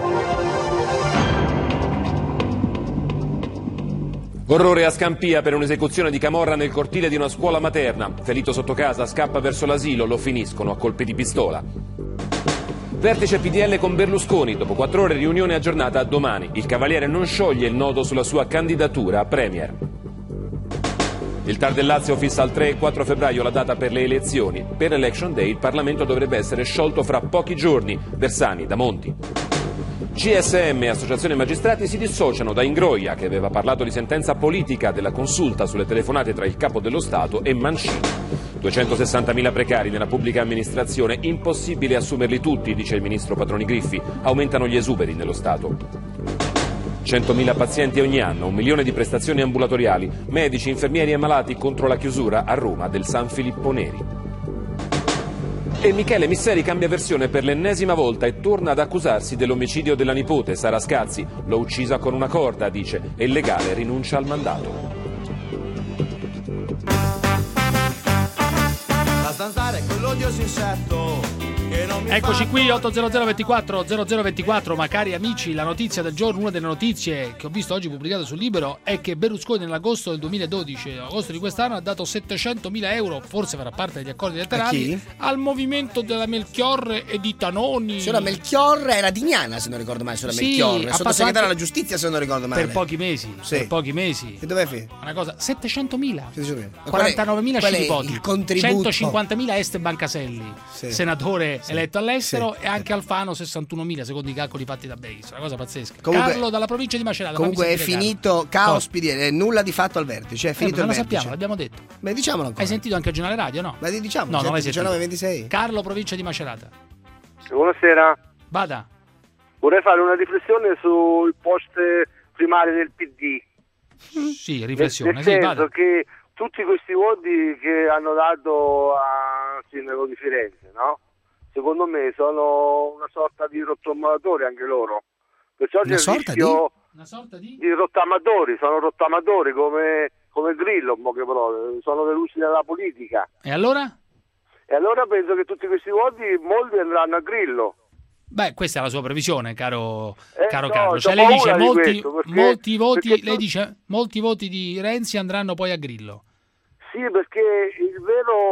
Orrore a Scampia per un'esecuzione di camorra nel cortile di una scuola materna. Ferito sotto casa, scappa verso l'asilo, lo finiscono a colpi di pistola. Vertice PDL con Berlusconi, dopo 4 ore riunione aggiornata a domani. Il Cavaliere non scioglie il nodo sulla sua candidatura a Premier. Il TAR del Lazio fissa al 3 e 4 febbraio la data per le elezioni. Per Election Day il Parlamento dovrebbe essere sciolto fra pochi giorni. Bersani, da Monti. CSM e Associazione Magistrati si dissociano da Ingroia, che aveva parlato di sentenza politica della consulta sulle telefonate tra il Capo dello Stato e Mancini. 260.000 precari nella pubblica amministrazione, impossibile assumerli tutti, dice il ministro Patroni Griffi. Aumentano gli esuberi nello Stato. 100.000 pazienti ogni anno, 1 milione di prestazioni ambulatoriali, medici, infermieri e malati contro la chiusura a Roma del San Filippo Neri. E Michele Misseri cambia versione per l'ennesima volta e torna ad accusarsi dell'omicidio della nipote Sara Scazzi. L'ho uccisa con una corda, dice, e il legale rinuncia al mandato. La zanzara è quell'odioso insetto. Eccoci qui, 800 24 0024, ma cari amici, la notizia del giorno, una delle notizie che ho visto oggi pubblicate sul Libero è che Berlusconi nell'agosto del 2012, agosto di quest'anno, ha dato 700.000 euro, forse farà parte degli accordi elettorali, al movimento della Melchiorre e di Tanoni. Signora Melchiorre era dignana, se non ricordo male, signora Melchiorre, sottosegretaria alla giustizia, se non ricordo male. Per pochi mesi, per pochi mesi. E dov'è finito? Una cosa, 700.000. 49.000 scilipoti, il contributo? 150.000 Esteban Caselli, senatore eletto all'estero, e anche Alfano 61.000 secondo i calcoli fatti da Begis, una cosa pazzesca. Comunque, Carlo dalla provincia di Macerata. Comunque è finito caos PDL, nulla di fatto al vertice, è finito il lo vertice. sappiamo, l'abbiamo detto. Beh, diciamolo ancora. Hai sentito anche il giornale radio, no? Ma diciamo, no, non l'hai sentito. 19-26. Carlo, provincia di Macerata. Buonasera. Vada. Vorrei fare una riflessione sui post primari del PD. Sì, riflessione. Nel sì, senso vada. che tutti questi voti che hanno dato a sindaco di Firenze, no? Secondo me sono una sorta di rottamatori anche loro. Perciò Una sorta di rottamatori, sono rottamatori come Grillo, in poche parole, sono delusi dalla politica. E allora? E allora penso che tutti questi voti, molti andranno a Grillo. Beh, questa è la sua previsione, caro no, Carlo. Cioè lei dice molti voti di Renzi andranno poi a Grillo. Sì, perché il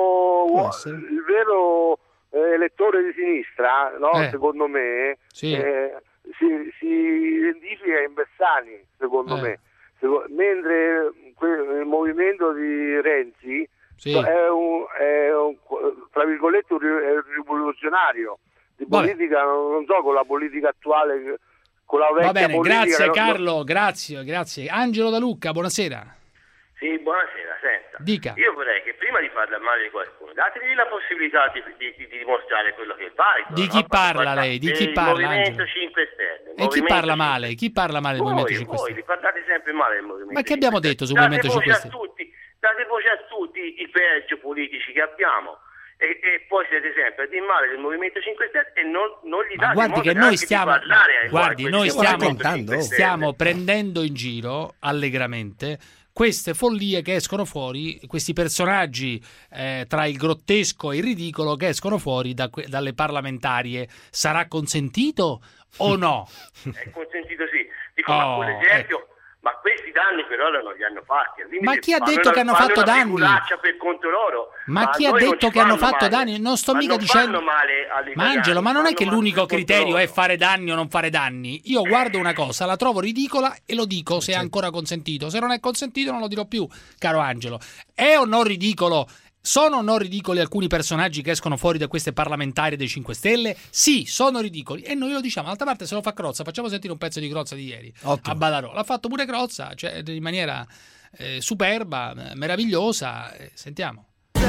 vero elettore di sinistra, no? Secondo me, sì. si identifica in Bersani, secondo me. Mentre il movimento di Renzi è un tra virgolette un rivoluzionario di politica, non so, con la politica attuale, con la vecchia politica. Va bene, politica, grazie Carlo, grazie. Angelo da Lucca, buonasera. Sì, buonasera, senta. Dica. Io vorrei che prima di parlare male di qualcuno, dategli la possibilità di dimostrare quello che è valido. Di chi parla lei? Di chi parla, Movimento Angelo? 5 Stelle. E chi parla male? Chi parla male del Movimento 5 Stelle? Voi li parlate sempre male del Movimento. Ma che abbiamo detto sul Movimento 5 Stelle? Date voce a tutti i peggio politici che abbiamo. E poi siete sempre a dire male del Movimento 5 Stelle e non gli date guardi modo che noi di parlare stiamo prendendo in giro allegramente queste follie che escono fuori, questi personaggi tra il grottesco e il ridicolo che escono fuori dalle parlamentarie. Sarà consentito o no? È consentito, sì. Dico, ma per esempio Ma questi danni per ora non li hanno fatti. Ma chi ha detto che hanno fatto danni? Per conto loro. Ma chi ha detto che hanno fatto danni? Non sto mica dicendo. Ma Angelo, ma non è che l'unico criterio è fare danni o non fare danni. Io guardo una cosa, la trovo ridicola e lo dico se è ancora consentito. Se non è consentito non lo dirò più, caro Angelo. È o non ridicolo? Sono o non ridicoli alcuni personaggi che escono fuori da queste parlamentari dei 5 Stelle? Sì, sono ridicoli e noi lo diciamo. D'altra parte se lo fa Crozza, facciamo sentire un pezzo di Crozza di ieri. Ottimo. A Badarò. L'ha fatto pure Crozza, cioè in maniera superba, meravigliosa. Sentiamo.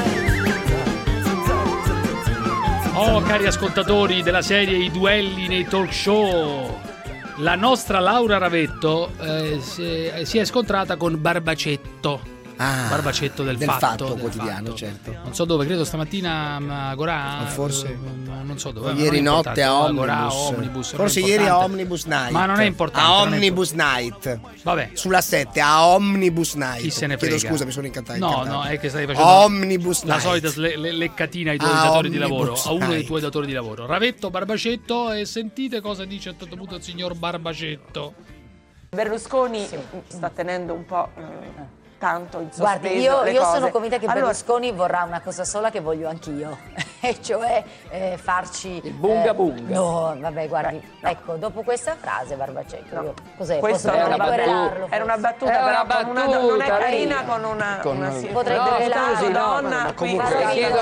Oh, cari ascoltatori della serie I duelli nei talk show, la nostra Laura Ravetto si è scontrata con Barbacetto. Barbacetto del Fatto quotidiano, Fatto. Certo. Non so dove, credo stamattina a Gorà. Forse non so dove. Ieri notte a Omnibus. Forse ieri a Omnibus Night. Ma non è importante. A Omnibus Night. Vabbè. Sulla 7 a Omnibus Night. Chi se ne frega. Chiedo scusa, mi sono incantato. No, è che stai facendo Omnibus la Night. solita leccatina ai tuoi datori di lavoro, a uno dei tuoi datori di lavoro. Ravetto, Barbacetto, e sentite cosa dice a tutto punto il signor Barbacetto. Berlusconi sta tenendo un po' tanto in sospeso. Guardi, io sono convinta che Berlusconi vorrà una cosa sola che voglio anch'io, e cioè farci il bunga bunga. No, vabbè, guardi, ecco, dopo questa frase Barbacetto, cos'è? Questa era una battuta, non è carina con una potrei querelare donna, comunque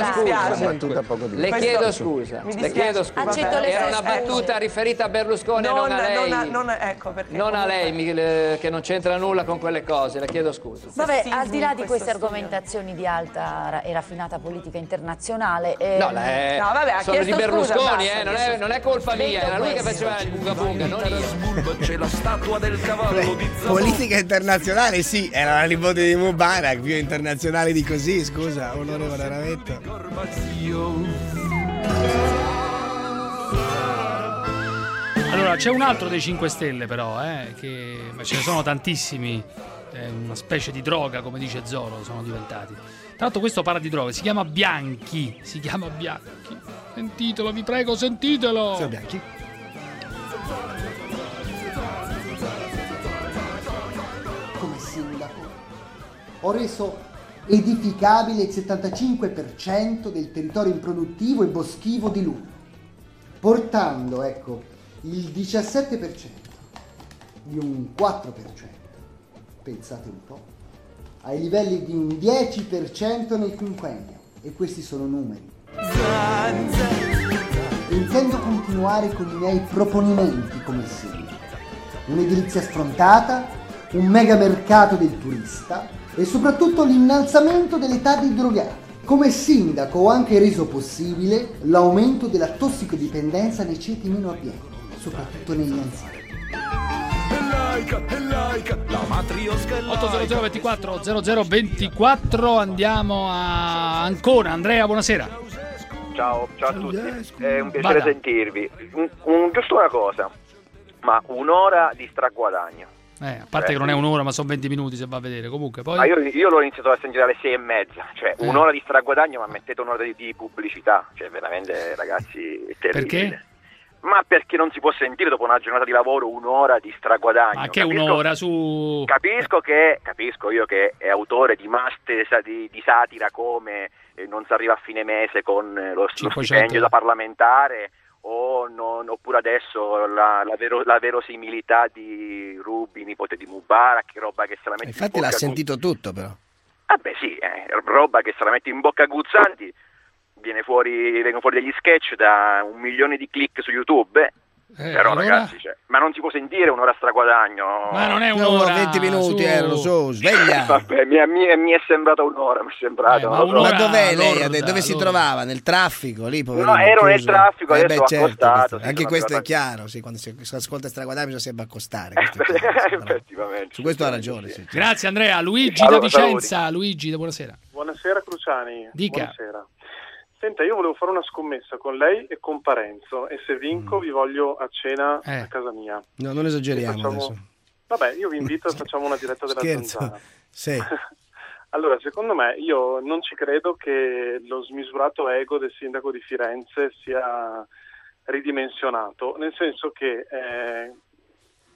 le chiedo scusa. Era una battuta riferita a Berlusconi, non a lei. Non a lei, che non c'entra nulla con quelle cose, le chiedo scusa. Vabbè, al di là di queste argomentazioni di alta e raffinata politica internazionale, sono di Berlusconi, non è colpa mia, era lui che faceva il bunga bunga, non io. C'è la statua del cavallo di Zabò. Politica internazionale, sì, era la nipote di Mubarak, più internazionale di così, scusa, onorevole Ravetto. Allora, c'è un altro dei 5 Stelle però, ma ce ne sono tantissimi. È una specie di droga, come dice Zoro, sono diventati. Tra l'altro questo parla di droga, si chiama Bianchi. Sentitelo, vi prego, sentitelo. Signor Bianchi. Come sindaco ho reso edificabile il 75% del territorio improduttivo e boschivo di Luna, portando, il 17% di un 4%. Pensate un po', ai livelli di un 10% nel quinquennio, e questi sono numeri. Intendo continuare con i miei proponimenti come sindaco: un'edilizia sfrontata, un mega mercato del turista e soprattutto l'innalzamento dell'età dei drogati. Come sindaco ho anche reso possibile l'aumento della tossicodipendenza nei ceti meno abbienti, soprattutto negli anziani. 800 24 0024. Andiamo a Ancona. Andrea, buonasera. Ciao a tutti, è un piacere sentirvi. Giusto una cosa, ma un'ora di straguadagno. A parte che non è un'ora, ma sono 20 minuti se va a vedere. Comunque poi. Ma io l'ho iniziato a sentire alle 6:30, cioè un'ora di straguadagno, ma mettete un'ora di pubblicità, cioè veramente, ragazzi, è terribile. Perché? Ma perché non si può sentire dopo una giornata di lavoro un'ora di straguadagno? Ma che un'ora su... Capisco io che è autore di master di satira come non si arriva a fine mese con lo stipendio da parlamentare, oppure adesso la verosimilità di Rubi, nipote di Mubarak, roba che se la mette infatti in bocca. L'ha sentito tutto però. Sì, roba che se la mette in bocca a Guzzanti. Vengono fuori degli sketch da 1 milione di click su YouTube, però allora... ragazzi, ma non si può sentire un'ora straguadagno. Ma non è un'ora, 20 minuti erano, sveglia. Vabbè, mi è sembrata un'ora, mi è sembrato. Ma dov'è lei? Dove si trovava? Nel traffico lì, poverino? No, ero nel traffico, adesso ho accostato. Anche questo è chiaro, sì, quando si ascolta straguadagno bisogna sempre accostare. Effettivamente. Su questo ha ragione. Sì. Grazie Andrea. Luigi da Vicenza. Luigi, buonasera. Buonasera Cruciani. Dica. Buonasera. Senta, io volevo fare una scommessa con lei e con Parenzo, e se vinco vi voglio a cena a casa mia. No, non esageriamo adesso. Vabbè, io vi invito e facciamo una diretta della Zanzara. Sì. Allora, secondo me, io non ci credo che lo smisurato ego del sindaco di Firenze sia ridimensionato, nel senso che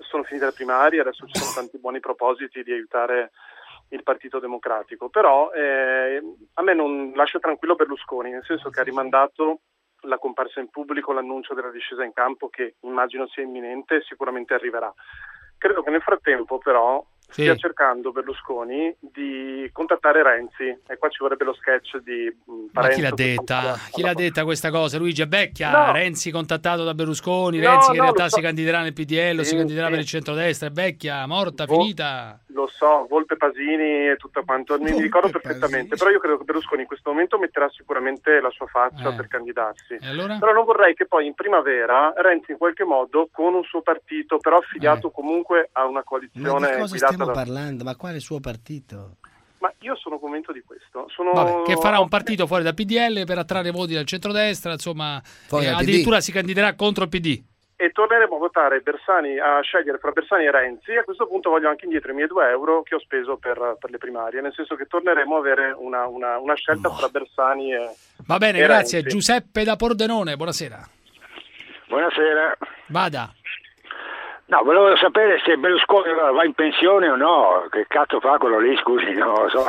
sono finite le primarie, adesso ci sono tanti buoni propositi di aiutare il Partito Democratico, però a me non lascia tranquillo Berlusconi, nel senso che ha rimandato la comparsa in pubblico, l'annuncio della discesa in campo, che immagino sia imminente e sicuramente arriverà. Credo che nel frattempo però stia cercando Berlusconi di contattare Renzi, e qua ci vorrebbe lo sketch di Ma chi l'ha detta? Chi l'ha detta questa cosa? Luigi Abbecchia? No. Renzi contattato da Berlusconi, Renzi che in realtà si candiderà nel PDL, si candiderà per il centrodestra, Abbecchia, morta, finita? Lo so, Volpe, Pasini e tutto quanto, mi ricordo perfettamente, però io credo che Berlusconi in questo momento metterà sicuramente la sua faccia per candidarsi. Allora? Però non vorrei che poi in primavera Renzi in qualche modo, con un suo partito, però affiliato comunque a una coalizione Ma di cosa guidata stiamo parlando? Ma quale suo partito? Ma io sono convinto di questo. Vabbè, che farà un partito fuori dal PDL per attrarre voti dal centrodestra, insomma, addirittura si candiderà contro il PD. E torneremo a votare Bersani, a scegliere fra Bersani e Renzi. A questo punto voglio anche indietro i miei 2 euro che ho speso per le primarie, nel senso che torneremo a avere una scelta fra Bersani e Va bene, e grazie. Renzi. Giuseppe da Pordenone, buonasera. Buonasera. Vada. No, volevo sapere se Berlusconi va in pensione o no. Che cazzo fa quello lì, scusi, non lo so.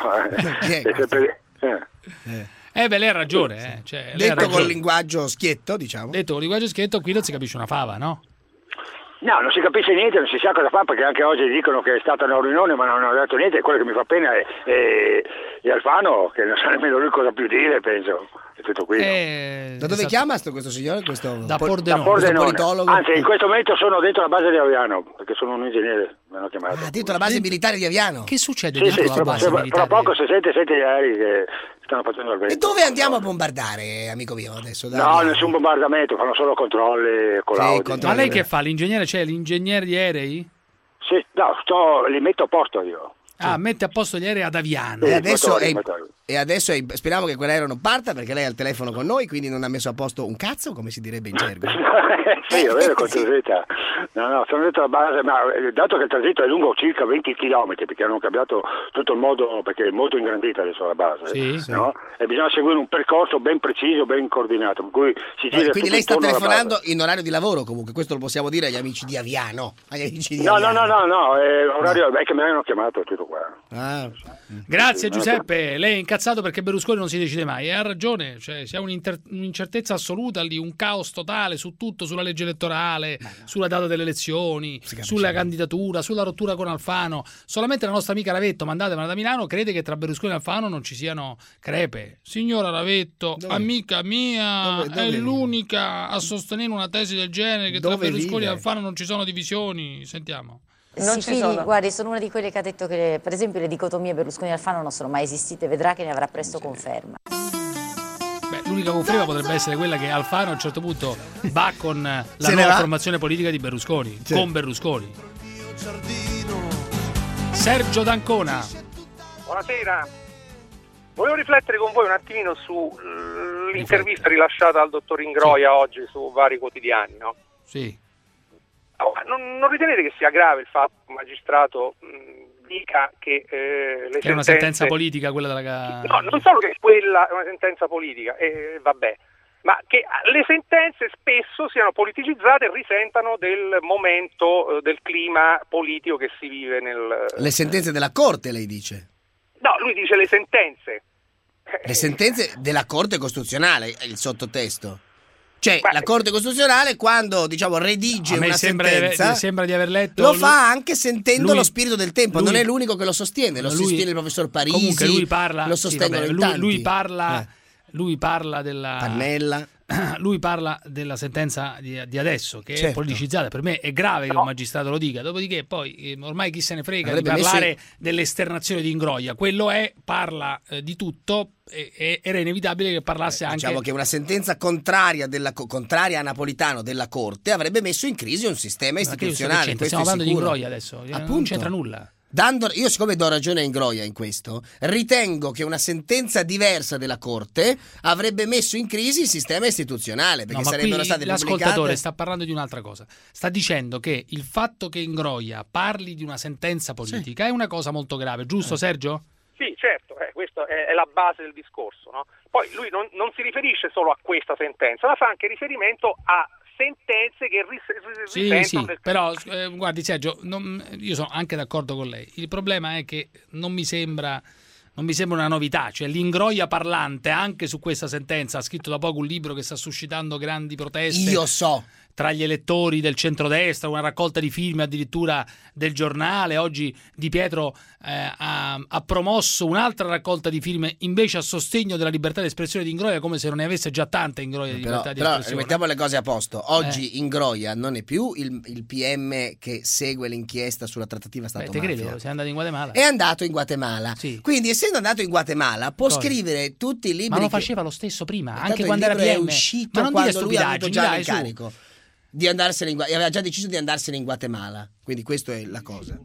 Lei ha ragione. Cioè, detto con linguaggio schietto, diciamo. Detto con linguaggio schietto, qui non si capisce una fava, no? No, non si capisce niente, non si sa cosa fa, perché anche oggi dicono che è stata una riunione ma non hanno detto niente. Quello che mi fa pena è Alfano, che non sa nemmeno lui cosa più dire, penso. È tutto qui. Da dove chiama questo signore? Da Pordenone. Questo politologo? Anzi, in questo momento sono dentro la base di Aviano, perché sono un ingegnere, mi hanno chiamato. Dentro la base militare di Aviano? Che succede Sì, dentro la base militare? Tra poco si sente gli aerei che stanno facendo il vento. E dove andiamo a bombardare, amico mio, adesso? No, nessun bombardamento, fanno solo controlli con Ma lei che fa? L'ingegnere? C'è l'ingegnere di aerei? Sì, no, li metto a posto io. Ah, mette a posto gli aerei ad Aviano. E adesso speriamo che quell'aereo non parta, perché lei è al telefono con noi, quindi non ha messo a posto un cazzo, come si direbbe in gergo. Sì, è vero, con Trasetta. No, sono dentro la base, ma dato che il tragitto è lungo circa 20 km, perché hanno cambiato tutto il modo, perché è molto ingrandita adesso la base, no? E bisogna seguire un percorso ben preciso, ben coordinato, per cui si gira. Quindi lei sta telefonando in orario di lavoro, comunque, questo lo possiamo dire agli amici di Aviano. No, è orario, è che mi hanno chiamato, tutto qua. Grazie Giuseppe, lei è incazzato perché Berlusconi non si decide mai, e ha ragione, cioè c'è un'incertezza assoluta lì, un caos totale su tutto, sulla legge elettorale, sulla data delle elezioni, sulla candidatura, sulla rottura con Alfano. Solamente la nostra amica Ravetto, mandatemela da Milano, crede che tra Berlusconi e Alfano non ci siano crepe. Signora Ravetto, amica mia, è l'unica a sostenere una tesi del genere, che tra Berlusconi e Alfano non ci sono divisioni. Sentiamo. Non ci sono. Guardi, sono una di quelle che ha detto che, per esempio, le dicotomie Berlusconi-Alfano non sono mai esistite, vedrà che ne avrà presto conferma. L'unica conferma potrebbe essere quella che Alfano a un certo punto va con la nuova formazione politica di Berlusconi, con Berlusconi. Sergio D'Ancona. Buonasera. Volevo riflettere con voi un attimino sull'intervista rilasciata dal dottor Ingroia oggi su vari quotidiani, no? Sì. Non ritenete che sia grave il fatto che un magistrato dica che le sentenze... È una sentenza politica quella della... No, non solo che quella è una sentenza politica, vabbè, ma che le sentenze spesso siano politicizzate e risentano del momento, del clima politico che si vive nel... Le sentenze della Corte, lei dice? No, lui dice le sentenze. Le sentenze della Corte Costituzionale, il sottotesto. Cioè, la Corte Costituzionale, quando redige una sentenza, mi sembra di aver letto, lo fa anche sentendo lo spirito del tempo. Non è l'unico che lo sostiene, lo sostiene il professor Parisi. Comunque lui parla, lo sostengono in tanti. Lui parla della Pannella. Lui parla della sentenza di adesso, che è politicizzata. Per me è grave che un magistrato lo dica. Dopodiché poi ormai chi se ne frega di parlare dell'esternazione di Ingroia. Quello parla di tutto, era inevitabile che parlasse anche... Diciamo che una sentenza contraria a Napolitano della Corte avrebbe messo in crisi un sistema istituzionale. Stiamo parlando di Ingroia adesso, non c'entra nulla. Io, siccome do ragione a Ingroia in questo, ritengo che una sentenza diversa della Corte avrebbe messo in crisi il sistema istituzionale, perché sarebbero state l'ascoltatore sta parlando di un'altra cosa. Sta dicendo che il fatto che Ingroia parli di una sentenza politica è una cosa molto grave, giusto Sergio? Sì, certo, questa è la base del discorso, no? Poi lui non si riferisce solo a questa sentenza, ma fa anche riferimento a sentenze che risentono. Sì, però guardi Sergio, io sono anche d'accordo con lei. Il problema è che non mi sembra una novità, cioè l'Ingroia parlante anche su questa sentenza ha scritto da poco un libro che sta suscitando grandi proteste. Io so. Tra gli elettori del centrodestra, una raccolta di film addirittura del Giornale. Oggi Di Pietro ha promosso un'altra raccolta di film invece a sostegno della libertà di espressione di Ingroia, come se non ne avesse già tante Ingroia di libertà di espressione. Però rimettiamo le cose a posto. Oggi Ingroia non è più il PM che segue l'inchiesta sulla trattativa Stato-mafia. Te credo, sei andato in Guatemala. È andato in Guatemala. Sì. Quindi, essendo andato in Guatemala, può scrivere tutti i libri. Ma lo faceva lo stesso prima, anche quando era PM. È uscito, ma non quando lui ha avuto già l'incarico. Di andarsene aveva già deciso di andarsene in Guatemala, quindi questa è la cosa.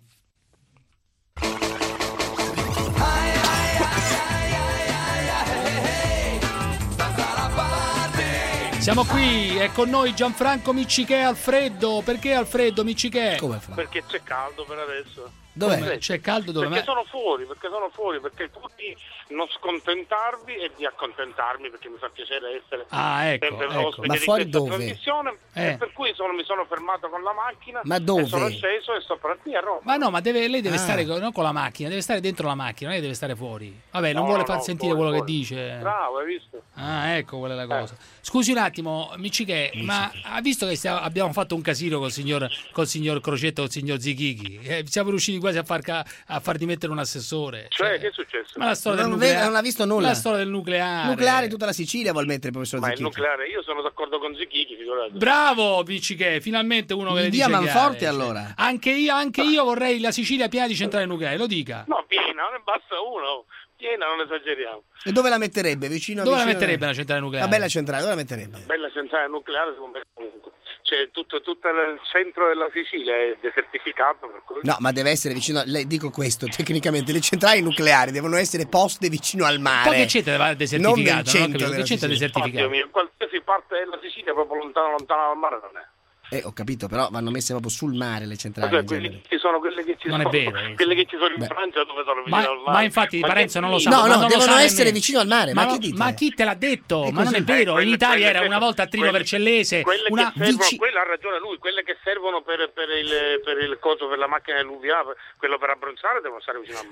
Siamo qui, è con noi Gianfranco Miccichè Alfredo. Perché Alfredo Miccichè? Come fa? Perché c'è caldo per adesso. Dov'è? C'è caldo dove? Perché sono fuori, perché tutti non scontentarvi e di accontentarmi, perché mi fa piacere essere sempre ospite Ma di fuori questa dove? trasmissione, e per cui mi sono fermato con la macchina. Ma dove? E sono sceso e sto per qui a Roma. Ma no, ma lei deve stare non con la macchina, deve stare dentro la macchina, lei deve stare fuori. Vabbè, non vuole far sentire quello che dice. Bravo, hai visto? Ah, ecco, quella è la cosa. Scusi un attimo, Miccichè, ma ha visto che abbiamo fatto un casino col signor Crocetta, col signor Zichichi? Siamo riusciti quasi a far dimettere un assessore. Cioè, che è successo? Ma la storia del nucleare. Non ha visto nulla. La storia del nucleare. Nucleare tutta la Sicilia vuol mettere il professor Zichichi. Ma il nucleare, io sono d'accordo con Zichichi, figurati. Bravo, Miccichè, finalmente uno che le dice chiaro. Manforte, cioè. allora. Anche io vorrei la Sicilia piena di centrali nucleari, lo dica. No, piena, non ne basta uno. Piena, non esageriamo. E dove la metterebbe? Dove la metterebbe la centrale nucleare? La bella centrale, dove la metterebbe? La bella centrale nucleare, secondo me, comunque. Cioè, tutto il centro della Sicilia è desertificato. Per cui... No, ma deve essere vicino. Dico questo, tecnicamente le centrali nucleari devono essere poste vicino al mare. Poi che c'entra desertificato? Non nel centro che c'entra desertificato? Oddio mio, qualsiasi parte della Sicilia, proprio lontano dal mare, non è. Ho capito, però vanno messe proprio sul mare le centrali. Ci sono quelle che ci non sono. È vero. Quelle che ci sono in Francia, dove sono vicino al mare. Ma infatti Parenzo non lo sa. No, devono essere vicino al mare. Ma chi te l'ha detto? Ma non è vero. In Italia era una volta a Trino Vercellese. Quelle ha ragione lui. Quelle che servono per il coso, per la macchina dell'UVA, quello per abbronzare, devono stare vicino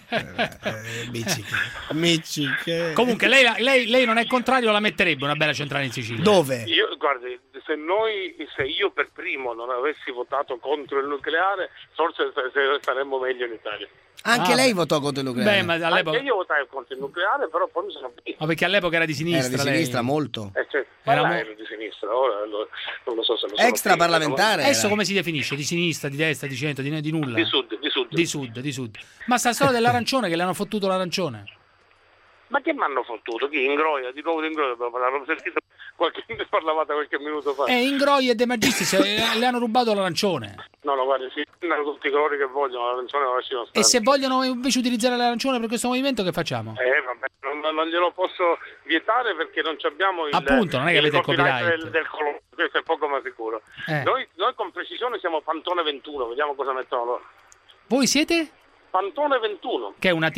al mare. Micciche. Comunque lei non è contrario, la metterebbe una bella centrale in Sicilia. Dove? Guardi, se io per primo non avessi votato contro il nucleare, forse staremmo meglio in Italia. Anche lei votò contro il nucleare? Beh, ma all'epoca... Anche io votai contro il nucleare, però poi mi sono... Ma perché all'epoca era di sinistra. Era di sinistra, molto. Era di sinistra, ora non lo so se lo sono. Extra parlamentare. Adesso come si definisce? Di sinistra, di destra, di centro, di nulla? Di sud. Ma sta storia dell'arancione, che le hanno fottuto l'arancione? Ma che mi hanno fottuto? Chi? Ingroia? Di nuovo di Ingroia? L'avevo sentito ne parlavate qualche minuto fa. Ingroia e De Magistris le hanno rubato l'arancione. No, guarda, si hanno tutti i colori che vogliono, l'arancione lo lasciano stare. E se vogliono invece utilizzare l'arancione per questo movimento, che facciamo? Vabbè, non glielo posso vietare perché non abbiamo Appunto, non è che avete il copyright del colore, questo è poco ma sicuro. Noi con precisione siamo Pantone 21, vediamo cosa mettono loro. Voi siete? Pantone 21. Che è un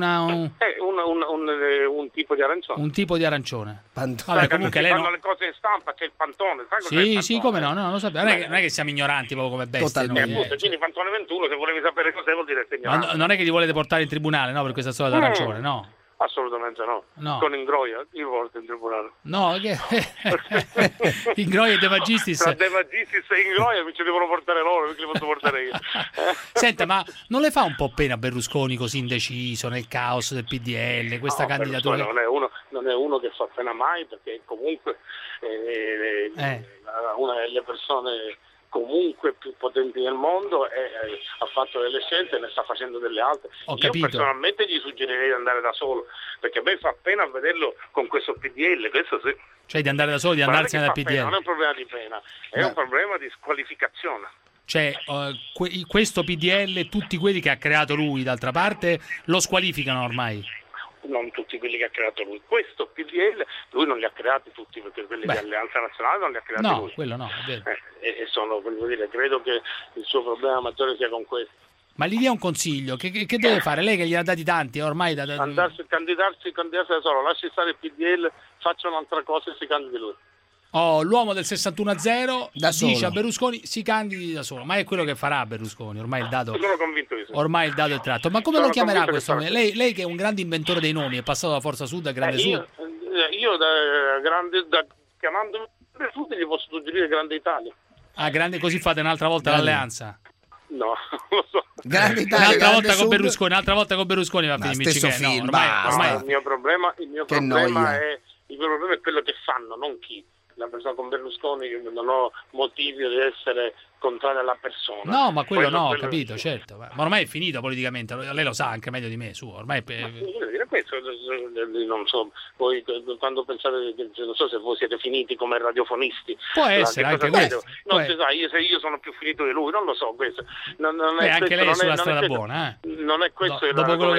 tipo di arancione. Un tipo di arancione. Vabbè, comunque lei fanno le cose in stampa, c'è il pantone. Sai cos'è il pantone? Sì, come no, non lo sapevo. Non è che siamo ignoranti proprio come bestie. Appunto, quindi Pantone 21, se volevi sapere cos'è vuol dire che ignorante. Non è che li volete portare in tribunale, no, per questa storia dell'arancione, no? Assolutamente no. Con Ingroia, io porto in tribunale. No, Ingroia e De Magistris. Tra De Magistris e Ingroia mi ci devono portare loro, perché li posso portare io. Senta, ma non le fa un po' pena Berlusconi così indeciso nel caos del PDL, questa candidatura? Non è uno che fa pena mai, perché comunque una delle persone comunque più potenti del mondo ha fatto delle scelte e ne sta facendo delle altre. Io personalmente gli suggerirei di andare da solo, perché a me fa pena vederlo con questo PDL, questo sì. Cioè di andare da solo, di andarsene dal PDL. Non è un problema di pena, è un problema di squalificazione. Cioè questo PDL, tutti quelli che ha creato lui d'altra parte, lo squalificano ormai. Non tutti quelli che ha creato lui. Questo PDL lui non li ha creati tutti, perché quelli di Alleanza Nazionale non li ha creati lui. No, quello no, è vero. E voglio dire, credo che il suo problema maggiore sia con questo. Ma gli dia un consiglio, che deve fare? Lei che gli ha dati tanti ormai candidarsi da solo, lasci stare il PDL, faccia un'altra cosa e si candidi lui. L'uomo del 61-0 da dice solo a Berlusconi si candidi da solo, ma è quello che farà Berlusconi, ormai il dato sono convinto di ormai il dato è tratto. Ma come lo chiamerà questo nome? Lei che è un grande inventore dei nomi, è passato da Forza Sud a Grande Sud. Io chiamando Grande Sud gli posso suggerire Grande Italia. Grande, così fate un'altra volta l'alleanza. No, lo so. Grande Italia, un'altra Grande volta con Sud. Berlusconi, un'altra volta con Berlusconi va a finire stesso film, ormai. Il mio problema è quello che fanno, non chi. La persona con Berlusconi, io non ho motivi di essere contrario alla persona. No, ma quello no, ho capito, certo. Ma ormai è finito politicamente, lei lo sa anche meglio di me, ormai questo, non so, voi quando pensate, non so se voi siete finiti come radiofonisti. Può essere anche questo. Non si sa, io sono più finito di lui, non lo so questo. Non è anche questo, lei è sulla strada buona, Non è questo dopo quello che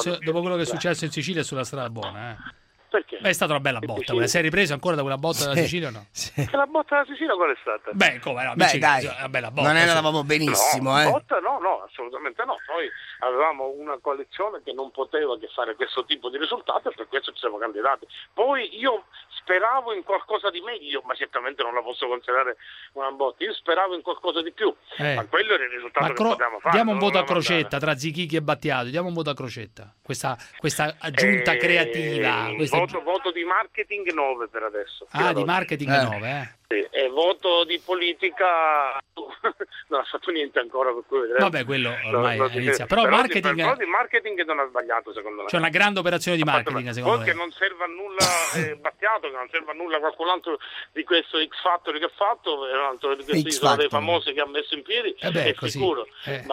è successo in Sicilia è sulla strada buona, Perché? È stata una bella botta, quella. Sei ripreso ancora da quella botta della Sicilia o no? La botta della Sicilia qual è stata? Beh, come no? Beh, dai, una bella botta. non eravamo benissimo, botta no, assolutamente no. Noi avevamo una coalizione che non poteva che fare questo tipo di risultato e per questo ci siamo candidati. Poi io speravo in qualcosa di meglio, ma certamente non la posso considerare una botta. Io speravo in qualcosa di più, ma quello era il risultato che potevamo fare. Diamo un voto a Crocetta tra Zichichi e Battiato, diamo un voto a Crocetta. Questa aggiunta creativa. Voto di marketing 9 per adesso. Di marketing 9, Sì, e voto di politica non ha fatto niente ancora, per cui vedremo. Vabbè, quello ormai inizia. Però marketing di marketing non ha sbagliato, secondo me. C'è una grande operazione di marketing, secondo me. Che non serve a nulla Battiato, che non serve a nulla qualcun altro di questo X Factor che ha fatto, un altro di questi sono dei famosi che ha messo in piedi, è così. sicuro.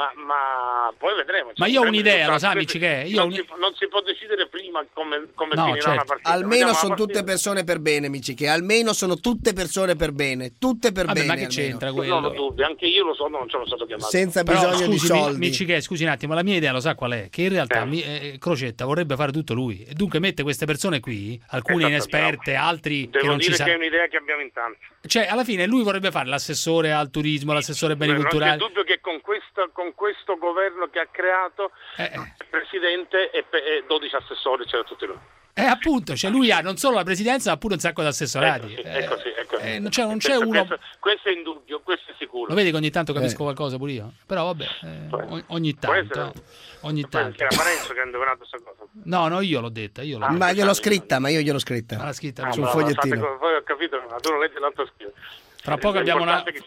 Ma poi vedremo. Ma io ho un'idea, lo sa, amici, che non si può decidere prima come finirà una partita. Almeno sono tutte persone per bene, amici, che almeno sono tutte persone per bene, tutte per bene. Ma che c'entra quello? Non ho dubbi, anche io lo so, non sono stato chiamato. Senza bisogno di soldi. Amici, scusi un attimo, la mia idea lo sa qual è? Che in realtà Crocetta vorrebbe fare tutto lui e dunque mette queste persone qui, alcune inesperte, altri che non ci sanno. Che è un'idea che abbiamo in tanti. Cioè, alla fine lui vorrebbe fare l'assessore al turismo, l'assessore ai beni culturali. Non c'è dubbio che con questo governo che ha creato il presidente e 12 assessori c'era tutti lui. Appunto, cioè lui ha non solo la presidenza ma pure un sacco di assessorati. È così. Non c'è uno. Questo è indubbio, questo è sicuro. Lo vedi che ogni tanto capisco qualcosa pure io? Però vabbè, ogni tanto. Era Parenzo che ha indovinato questa cosa. No, io l'ho detta. Ma gliel'ho scritta, l'ha scritta sul fogliettino. Poi ho capito, ma tu non leggi l'altro scritto. Fra poco abbiamo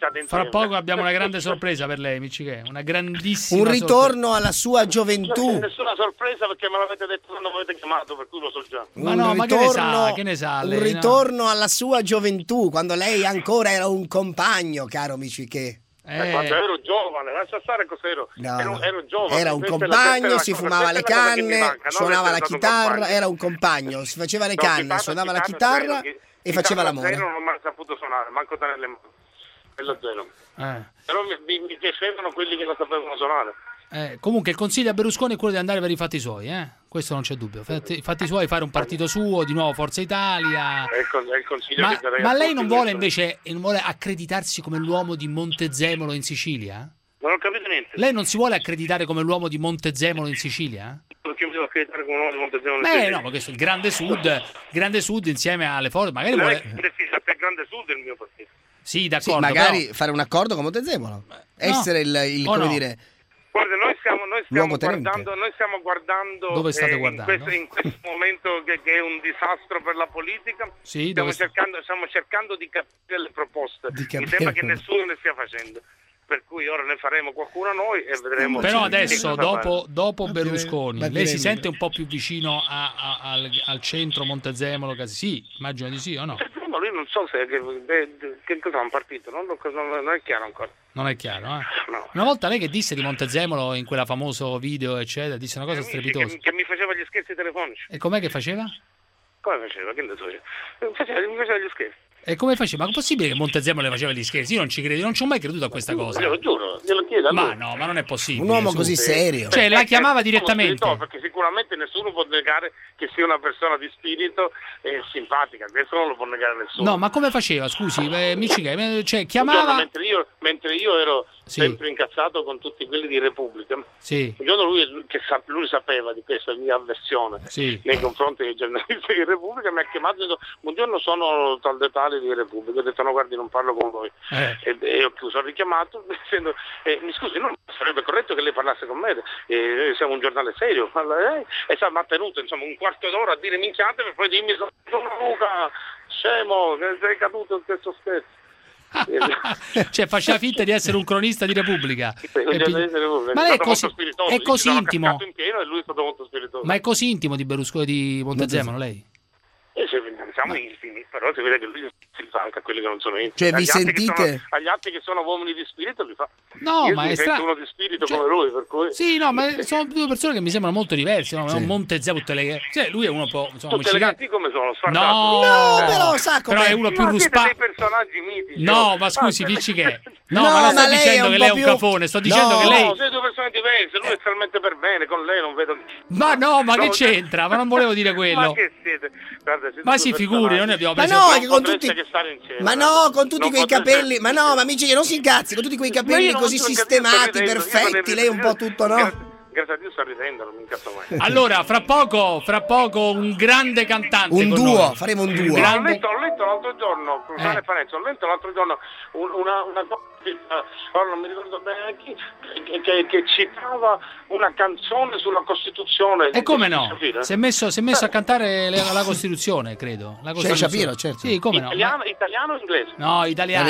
una grande sorpresa per lei, Miccichè, una grandissima un ritorno alla sua gioventù. Non c'è nessuna sorpresa perché me l'avete detto quando mi avete chiamato, per cui lo so già. Ma che ne sa lei, un ritorno alla sua gioventù, quando lei ancora era un compagno, caro Miccichè. Quando ero giovane, lascia stare cos'ero. Ero giovane. Era un compagno, si fumava le canne, suonava la chitarra, era un compagno, si faceva le canne, suonava la chitarra e faceva l'amore. Non ho mai saputo suonare, manco tenere le mani. Quello zero. Però mi piacevano quelli che lo sapevano suonare. Comunque il consiglio a Berlusconi è quello di andare per i fatti suoi, questo non c'è dubbio. Fatti suoi, fare un partito suo, di nuovo Forza Italia. È il consiglio ma lei non vuole invece accreditarsi come l'uomo di Montezemolo in Sicilia? Non ho capito niente. Lei non si vuole accreditare come l'uomo di Montezemolo in Sicilia? Perché mi devo accreditare come l'uomo di Montezemolo in Sicilia? No, ma questo è il Grande Sud insieme alle forze. Magari vuole. Il Grande Sud è il mio partito. Sì, d'accordo. Magari fare un accordo con Montezemolo. Essere il come dire. Guarda, noi stiamo guardando dove state guardando? In questo momento che è un disastro per la politica. Sì, stiamo cercando di capire le proposte. Mi sembra che nessuno le stia facendo. Per cui ora ne faremo qualcuno noi e vedremo. Però adesso, dopo Berlusconi, lei si sente un po' più vicino al centro Montezemolo? Sì, immagino di sì o no? Lui non so se che cosa è un partito, non è chiaro ancora. Non è chiaro, No. Una volta lei che disse di Montezemolo in quella famoso video, eccetera, disse una cosa strepitosa. Che mi faceva gli scherzi telefonici. E com'è che faceva? Come faceva? Che ne so io? Mi faceva gli scherzi. E come faceva? Ma è possibile che Montezemolo le faceva gli scherzi? Io non ci credo, non ci ho mai creduto a questa cosa. Io lo giuro, glielo chiedo a lui. Ma no, ma non è possibile. Un uomo così serio. Cioè, la chiamava direttamente. No, perché sicuramente nessuno può negare che sia una persona di spirito e simpatica, questo non lo può negare nessuno. No, ma come faceva? Scusi, Miccichè, cioè chiamava. Mentre io ero sempre incazzato con tutti quelli di Repubblica. Sì. Un giorno lui sapeva di questa mia avversione nei confronti dei giornalisti di Repubblica, mi ha chiamato e detto: buongiorno, sono tal normali di Repubblica. Ho detto no, guardi, non parlo con voi. E ho chiuso, ho richiamato dicendo mi scusi, non sarebbe corretto che lei parlasse con me, siamo un giornale serio, e mi ha tenuto insomma un quarto d'ora a dire minchiate per poi dirmi sono Luca, scemo, che sei caduto in questo scherzo. Cioè faceva finta di essere un cronista di Repubblica. Ma lei è così intimo. In pieno e lui è stato molto spiritoso. Ma è così intimo di Berlusconi, di Montezemolo, lei? Siamo intimi, però si vede che lui si fa anche a quelli che non sono intimi. Cioè vi sentite? Agli altri che sono uomini di spirito li fa. No, io ma mi sento uno di spirito come lui, per cui... Sì, no, ma sono due persone che mi sembrano molto diverse, no? Montezemolo, cioè lui è uno un po', insomma, tutte le gatti come sono? No, però sa come... Però è uno più ruspato. dei personaggi mitici. No, ma scusi, dici che... No, ma non sto dicendo che lei è un cafone, sto dicendo che lei... No, sei due persone diverse, lui è talmente per bene, con lei non vedo... Ma no, ma che c'entra? Ma non volevo dire quello. Ma che siete? Guarda, ma si figuri, non ne abbiamo preso... Ma no, che con tutti... Ma no, con tutti quei capelli... Ma no, ma amici, che non si incazzi, con tutti quei capelli così sistemati, perfetti, lei un po' tutto, no? Grazie a Dio sto ridendo, non mi incazzo mai. Allora, fra poco un grande cantante. Un duo, faremo un duo. Ho letto l'altro giorno, ho letto l'altro giorno una cosa, ora non mi ricordo bene chi, che citava una canzone sulla Costituzione. E come no? Si è messo a cantare la Costituzione, credo. La Costituzione. Shapiro, certo. Sì, come no? Italiano o inglese? No, italiano.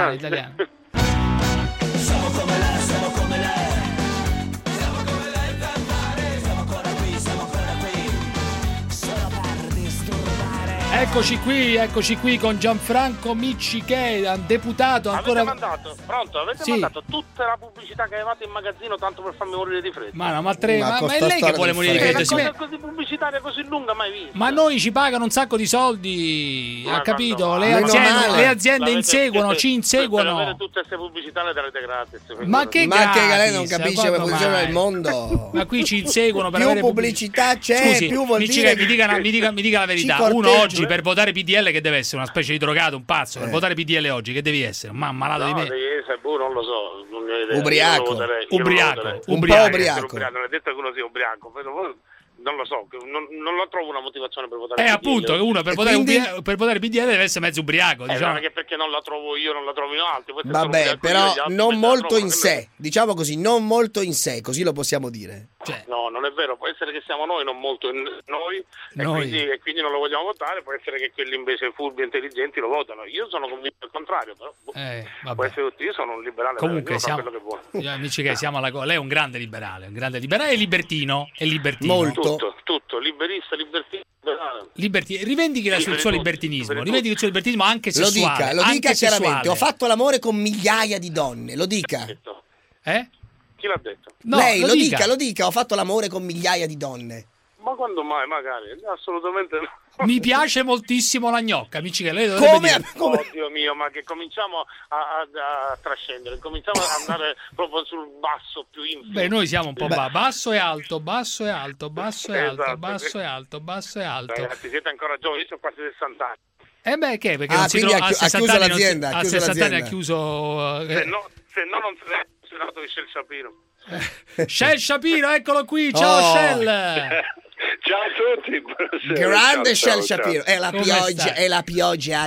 Siamo come lei, siamo come lei. Siamo come lei per fare. Siamo ancora qui, siamo ancora qui. Solo per disturbare. Eccoci qui con Gianfranco Micci che è deputato ancora. Avete mandato tutta la pubblicità che avevate in magazzino tanto per farmi morire di freddo. Ma è lei che vuole morire di freddo. Una cosa così pubblicitaria così lunga mai vista. Ma noi ci pagano un sacco di soldi, ha capito? Le aziende ci inseguono. Per avere tutte queste pubblicità le darete gratis. Ma che lei non capisce come funziona il mondo. Ma qui ci inseguono per più avere pubblicità c'è, scusi, più vuol dire. Mi dica la verità. Uno oggi per votare PDL che deve essere una specie di drogato, un pazzo. Per votare PDL oggi che devi essere? Ma malato di me. Non lo so, non ne ho idea. Ubriaco. Un po' ubriaco. Non è detto che uno sia ubriaco, però non lo so, non lo trovo una motivazione per votare PDL. Appunto, che uno per votare PDL deve essere mezzo ubriaco, diciamo. Perché non la trovo io, non la trovino altri. Vabbè, però non molto in sé, diciamo così, non molto in sé, così lo possiamo dire. No, non è vero, può essere che siamo noi, non molto in noi. E quindi non lo vogliamo votare, può essere che quelli invece furbi e intelligenti lo votano. Io sono convinto del contrario, però può essere tutti, io sono un liberale. Comunque siamo, quello che vuole. Amici che siamo lei è un grande liberale e libertino. Molto. Tutto, liberista, libertino. Rivendichi il suo libertinismo, anche sessuale. Lo dica chiaramente, sessuale. Ho fatto l'amore con migliaia di donne, lo dica. Chi l'ha detto? No, lei lo dica, ho fatto l'amore con migliaia di donne. Ma quando mai, magari? Assolutamente no. Mi piace moltissimo la gnocca, amici che lei dovrebbe dire. Oddio mio, ma che cominciamo a trascendere, cominciamo ad andare proprio sul basso più infimo. Beh, noi siamo un po' basso e alto, basso e alto, basso e alto, basso e alto, basso e alto. Ragazzi, siete ancora giovani, io ho quasi 60 anni. Perché non si trova a 60 anni l'azienda, a 60 anni ha chiuso. Se no non se ne è nato di Shell Shapiro. Shell Shapiro, eccolo qui, ciao Shell. Ciao a tutti, buonasera. Grande Shell Shapiro, è la pioggia.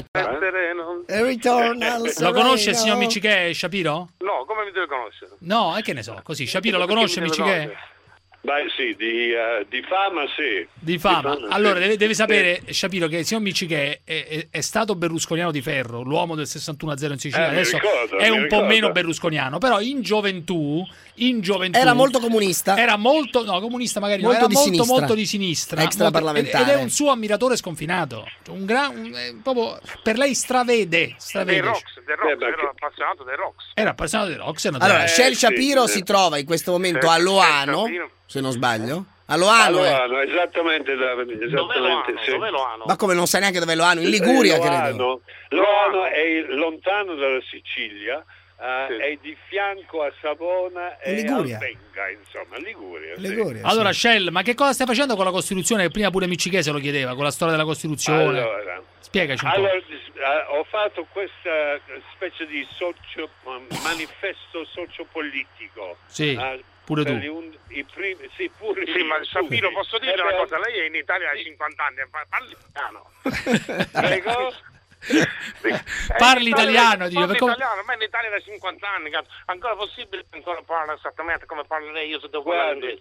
Lo conosce il signor Miccichè Shapiro? No, come mi deve conoscere? No, che ne so, così. Shapiro lo conosce Miccichè? Beh sì, di fama sì. Di fama. Allora deve sapere Shapiro che il signor Miccichè è stato berlusconiano di ferro, l'uomo del 61-0 in Sicilia. Adesso è un po' meno berlusconiano, però in gioventù era molto comunista. Era molto comunista magari molto no, era molto di sinistra, extraparlamentare. Ed è un suo ammiratore sconfinato. Proprio per lei stravede. Dei Rocks, era appassionato dei Rocks. Era appassionato dei Rocks. Allora, Shell Shapiro si trova in questo momento a Loano, se non sbaglio. A Loano, esattamente. Dove Loano? Ma come non sai neanche dove è Loano? In Liguria, credo. Loano è lontano dalla Sicilia. È di fianco a Savona e Liguria. Albenga, insomma, Liguria. Allora, Shell, ma che cosa stai facendo con la Costituzione? Che prima pure Miccichè se lo chiedeva, con la storia della Costituzione. Allora, spiegaci un po'. Ho fatto questa specie di manifesto sociopolitico. Sì, pure tu. Sì, ma Shapiro, posso dire una cosa? Lei è in Italia da 50 anni, parli piano. Prego? Parli italiano, parli italiano, ma in Italia da 50 anni, ancora possibile che ancora parla esattamente come parlerei io se devo parlare inglese.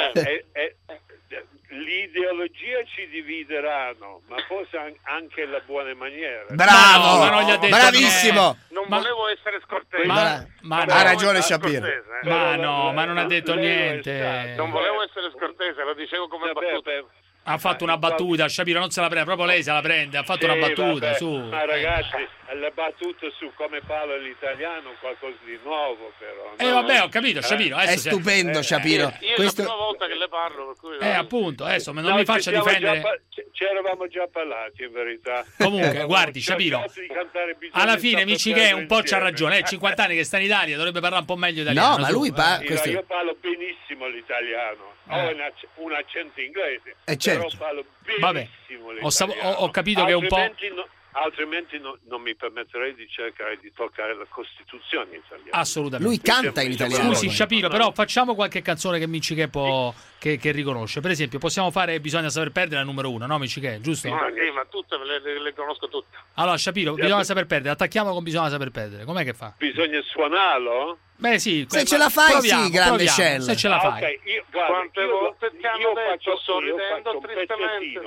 L'ideologia ci divideranno, ma forse anche la buona maniera. Bravo, ma non gli ha detto bravissimo. Non volevo essere scortese. Ma ha ragione Shapiro. Ma no, ma non ha detto niente. Non volevo essere scortese, lo dicevo come battuta. Ha fatto una battuta, Shapiro non se la prende, proprio lei se la prende, ha fatto una battuta, su. Ma ragazzi, le battute su come parla l'italiano, qualcosa di nuovo però. Vabbè, ho capito, Shapiro. È stupendo, Shapiro. Io è la prima volta che le parlo, per cui... appunto, adesso non mi faccia difendere. Ci eravamo già parlati, in verità. Comunque, guardi, Shapiro, alla fine Michiché un po' c'ha ragione, 50 anni che sta in Italia, dovrebbe parlare un po' meglio italiano. No, ma lui Io parlo benissimo l'italiano, ho un accento inglese, però parlo benissimo l'italiano. Ho capito che un po'... Altrimenti non mi permetterei di cercare di toccare la Costituzione italiana. Assolutamente. Lui canta in italiano. Scusi, Shapiro, però facciamo qualche canzone che Michiché che riconosce. Per esempio, possiamo fare Bisogna saper perdere la numero 1, no Michiché, giusto? Ma tutte le conosco tutte. Allora, Shapiro, Bisogna saper perdere, attacchiamo con Bisogna saper perdere. Com'è che fa? Bisogna suonarlo? Beh sì, se ce la fai sì, grande Shell. Se ce la fai. Okay, quante volte ti hanno detto sorridendo tristemente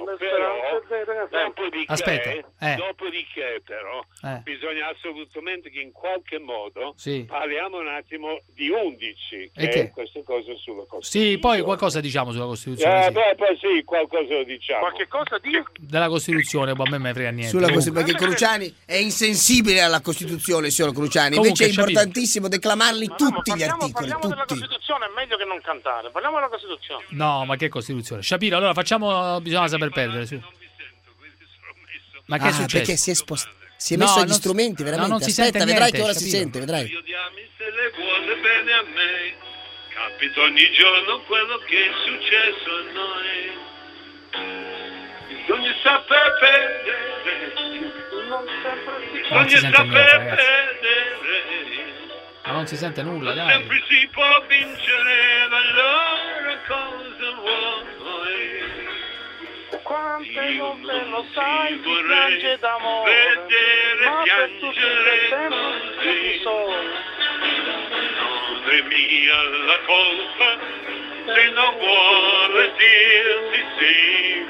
dopodiché però bisogna assolutamente che in qualche modo parliamo un attimo di 11 che queste cose sulla Costituzione. Sì, poi qualcosa diciamo sulla Costituzione. Poi sì, qualcosa lo diciamo. Qualche cosa della Costituzione, a me me frega niente. Perché Cruciani è insensibile alla Costituzione, signor Cruciani. Invece è importantissimo declamarli tutti gli articoli. Parliamo della Costituzione, è meglio che non cantare. Parliamo della Costituzione. No, ma che Costituzione? Shapiro, allora facciamo Bisogna saper perdere. Su. Ma che è successo? Perché si è messo agli strumenti, veramente. No, non si Aspetta, sente vedrai niente, che ora Shapiro. si sente, vedrai. Dio diami se le vuole bene a me, capita ogni giorno quello che è successo a noi. Bisogna saper perdere, bisogna saper perdere. Ma non si sente nulla, dai. Sempre si può vincere, allora cosa vuoi? Quante volte lo sai, ti piange d'amore, ma per tutti i tempi solo. Non è mia la colpa se non vuole dirti sì.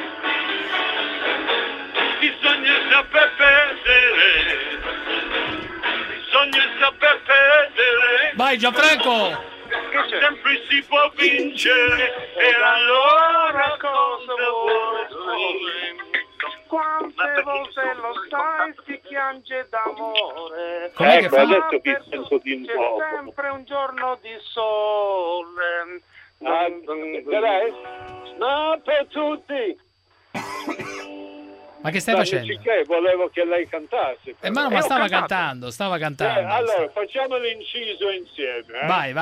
Bisogna saper perdere, bisogna saper perdere. Vai Gianfranco! Sempre si può vincere e allora cosa vuoi? Quante volte lo sai, si piange d'amore. Com'è che fa? Adesso vi sento di C'è nuovo. sempre un giorno di sole. No, per tutti. Ma che stai facendo? Volevo che lei cantasse. Ma stava cantando. Allora, facciamo l'inciso insieme. Vai.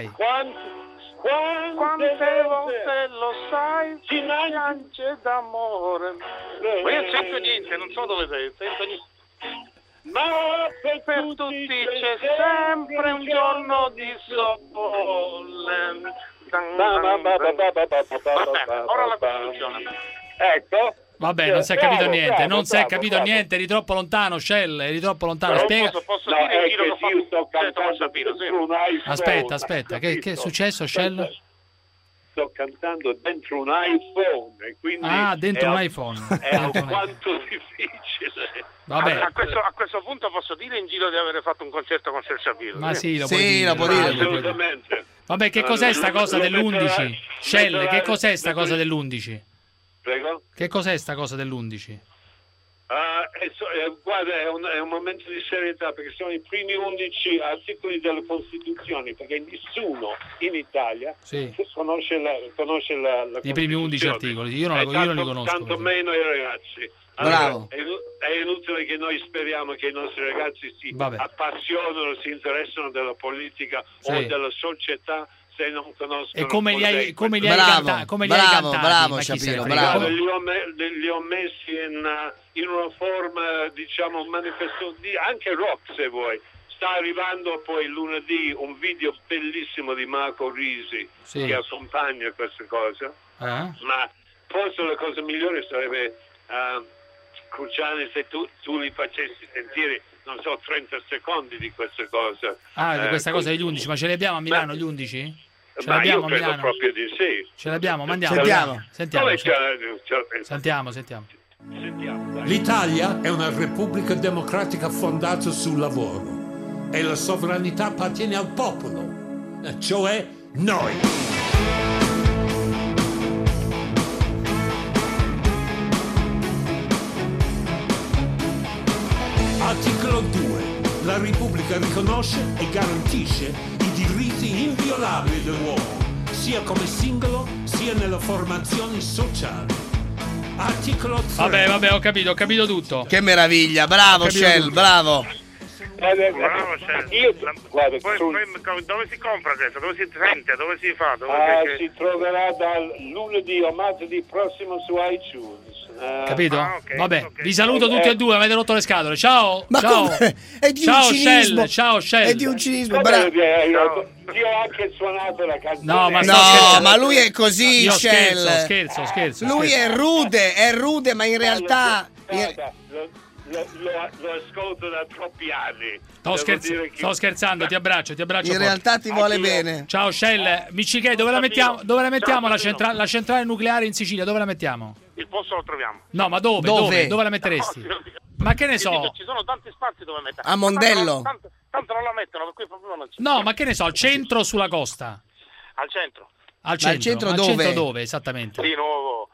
Quante volte lo sai, si piange d'amore. Ma io non sento niente, non so dove sei, sento niente. Ma per tutti c'è sempre un giorno di sole. Ora la Costituzione. Ecco. Vabbè, non si è capito niente, non si è capito niente, eri troppo lontano, Shell, eri troppo lontano. Spiega. Posso dire il giro che ho fatto? Aspetta, che è successo, Shell? Sto cantando dentro un iPhone e quindi dentro un iPhone. È alquanto difficile. Vabbè. A questo punto posso dire in giro di avere fatto un concerto con Shapiro. Ma sì, lo può dire. Assolutamente. Vabbè, che cos'è sta cosa dell'11? Shell, che cos'è sta cosa dell'11? Prego? Che cos'è sta cosa dell'11? Guarda, è un momento di serietà perché sono i primi 11 articoli delle Costituzioni, perché nessuno in Italia conosce la i primi 11 articoli, io non li conosco. Tanto meno i ragazzi. Bravo. È inutile che noi speriamo che i nostri ragazzi si appassionano, si interessano della politica o della società se non conoscono. E come li hai cantati? Bravo, Shapiro, bravo. Li ho messi in una forma, diciamo, manifesto anche rock, se vuoi. Sta arrivando poi lunedì un video bellissimo di Marco Risi che accompagna queste cose. Ma forse la cosa migliore sarebbe Cruciani, se tu li facessi sentire, non so, 30 secondi di queste cose. Di questa cosa degli 11, ma ce li abbiamo a Milano gli 11? Ce Ma l'abbiamo io a credo Milano? proprio di sì. Ce l'abbiamo, mandiamo. Sentiamo. L'Italia è una repubblica democratica fondata sul lavoro e la sovranità appartiene al popolo, cioè noi. Articolo 2. La Repubblica riconosce e garantisce i diritti inviolabili dell'uomo, sia come singolo sia nelle formazioni sociali. Articolo 3. Vabbè, ho capito tutto. Che meraviglia, bravo Shell, bravo. Bravo, io guarda, poi, dove si compra questo? Dove si sente? Dove si fa? Si troverà dal lunedì o martedì prossimo su iTunes. Capito? Vabbè, vi saluto tutti e due, avete rotto le scatole. Ciao. Ma ciao. È di ciao un cinismo. Ciao Shell. È di un cinismo. Io ho anche suonato la canzone. Ma lui è così, Shell. Scherzo. Lui è rude, ma in realtà lo ascolto da troppi anni. Sto scherzando, ti abbraccio. In realtà ti vuole bene. Ciao Shell, Miccichè, dove la mettiamo la centrale nucleare in Sicilia? Dove la mettiamo? Il posto lo troviamo. No, ma dove? Dove la metteresti? Ma che ne so? Ci sono tanti spazi dove mettere. A Mondello. Tanto non la mettono, per cui proprio non c'è. No, ma che ne so, al centro o sulla costa? Al centro. Al centro dove esattamente? Di nuovo.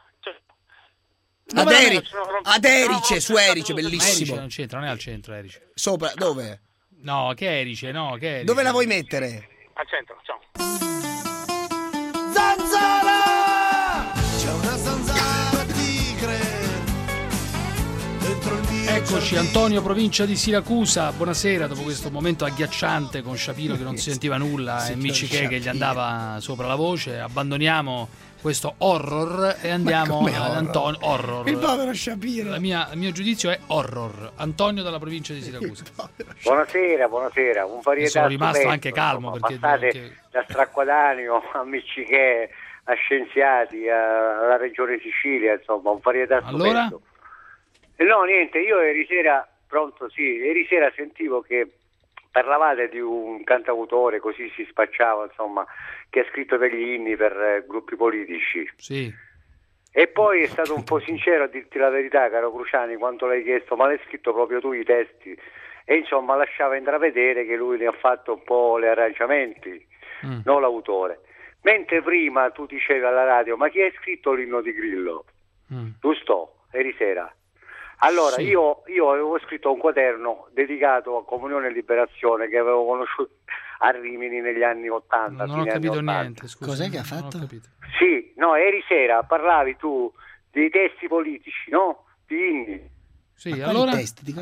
Ad Erice, su Erice, bellissimo. Erice non c'entra, non è al centro Erice. Sopra, dove? No, che Erice. Dove la vuoi mettere? Al centro, ciao. Zanzara! C'è una zanzara tigre dentro il mio. Eccoci, Antonio, provincia di Siracusa. Buonasera, dopo questo momento agghiacciante con Shapiro che non si sentiva nulla e Miccichè che gli andava sopra la voce, abbandoniamo questo horror e andiamo ad Antonio. Horror. Il povero Shapiro. Il mio giudizio è horror. Antonio dalla provincia di Siracusa. Buonasera. Un varietà. Sono rimasto stupendo, anche calmo perché da Stracquadanio a Miccichè a Scienziati alla regione Sicilia, insomma, un varietà stupendo. Allora? No, niente, io ieri sera sentivo che parlavate di un cantautore, così si spacciava, insomma, che ha scritto degli inni per gruppi politici. Sì. E poi è stato un po' sincero a dirti la verità, caro Cruciani, quanto l'hai chiesto, ma l'hai scritto proprio tu i testi. E insomma lasciava intravedere che lui ne ha fatto un po' gli arrangiamenti, non l'autore. Mentre prima tu dicevi alla radio, ma chi ha scritto l'inno di Grillo? Giusto? Ieri sera. Allora, sì. io avevo scritto un quaderno dedicato a Comunione e Liberazione che avevo conosciuto a Rimini negli anni 80. Non ho capito niente, scusa. Cos'è che ha fatto? Sì, no, ieri sera parlavi tu dei testi politici, no? Di inni. Sì, allora?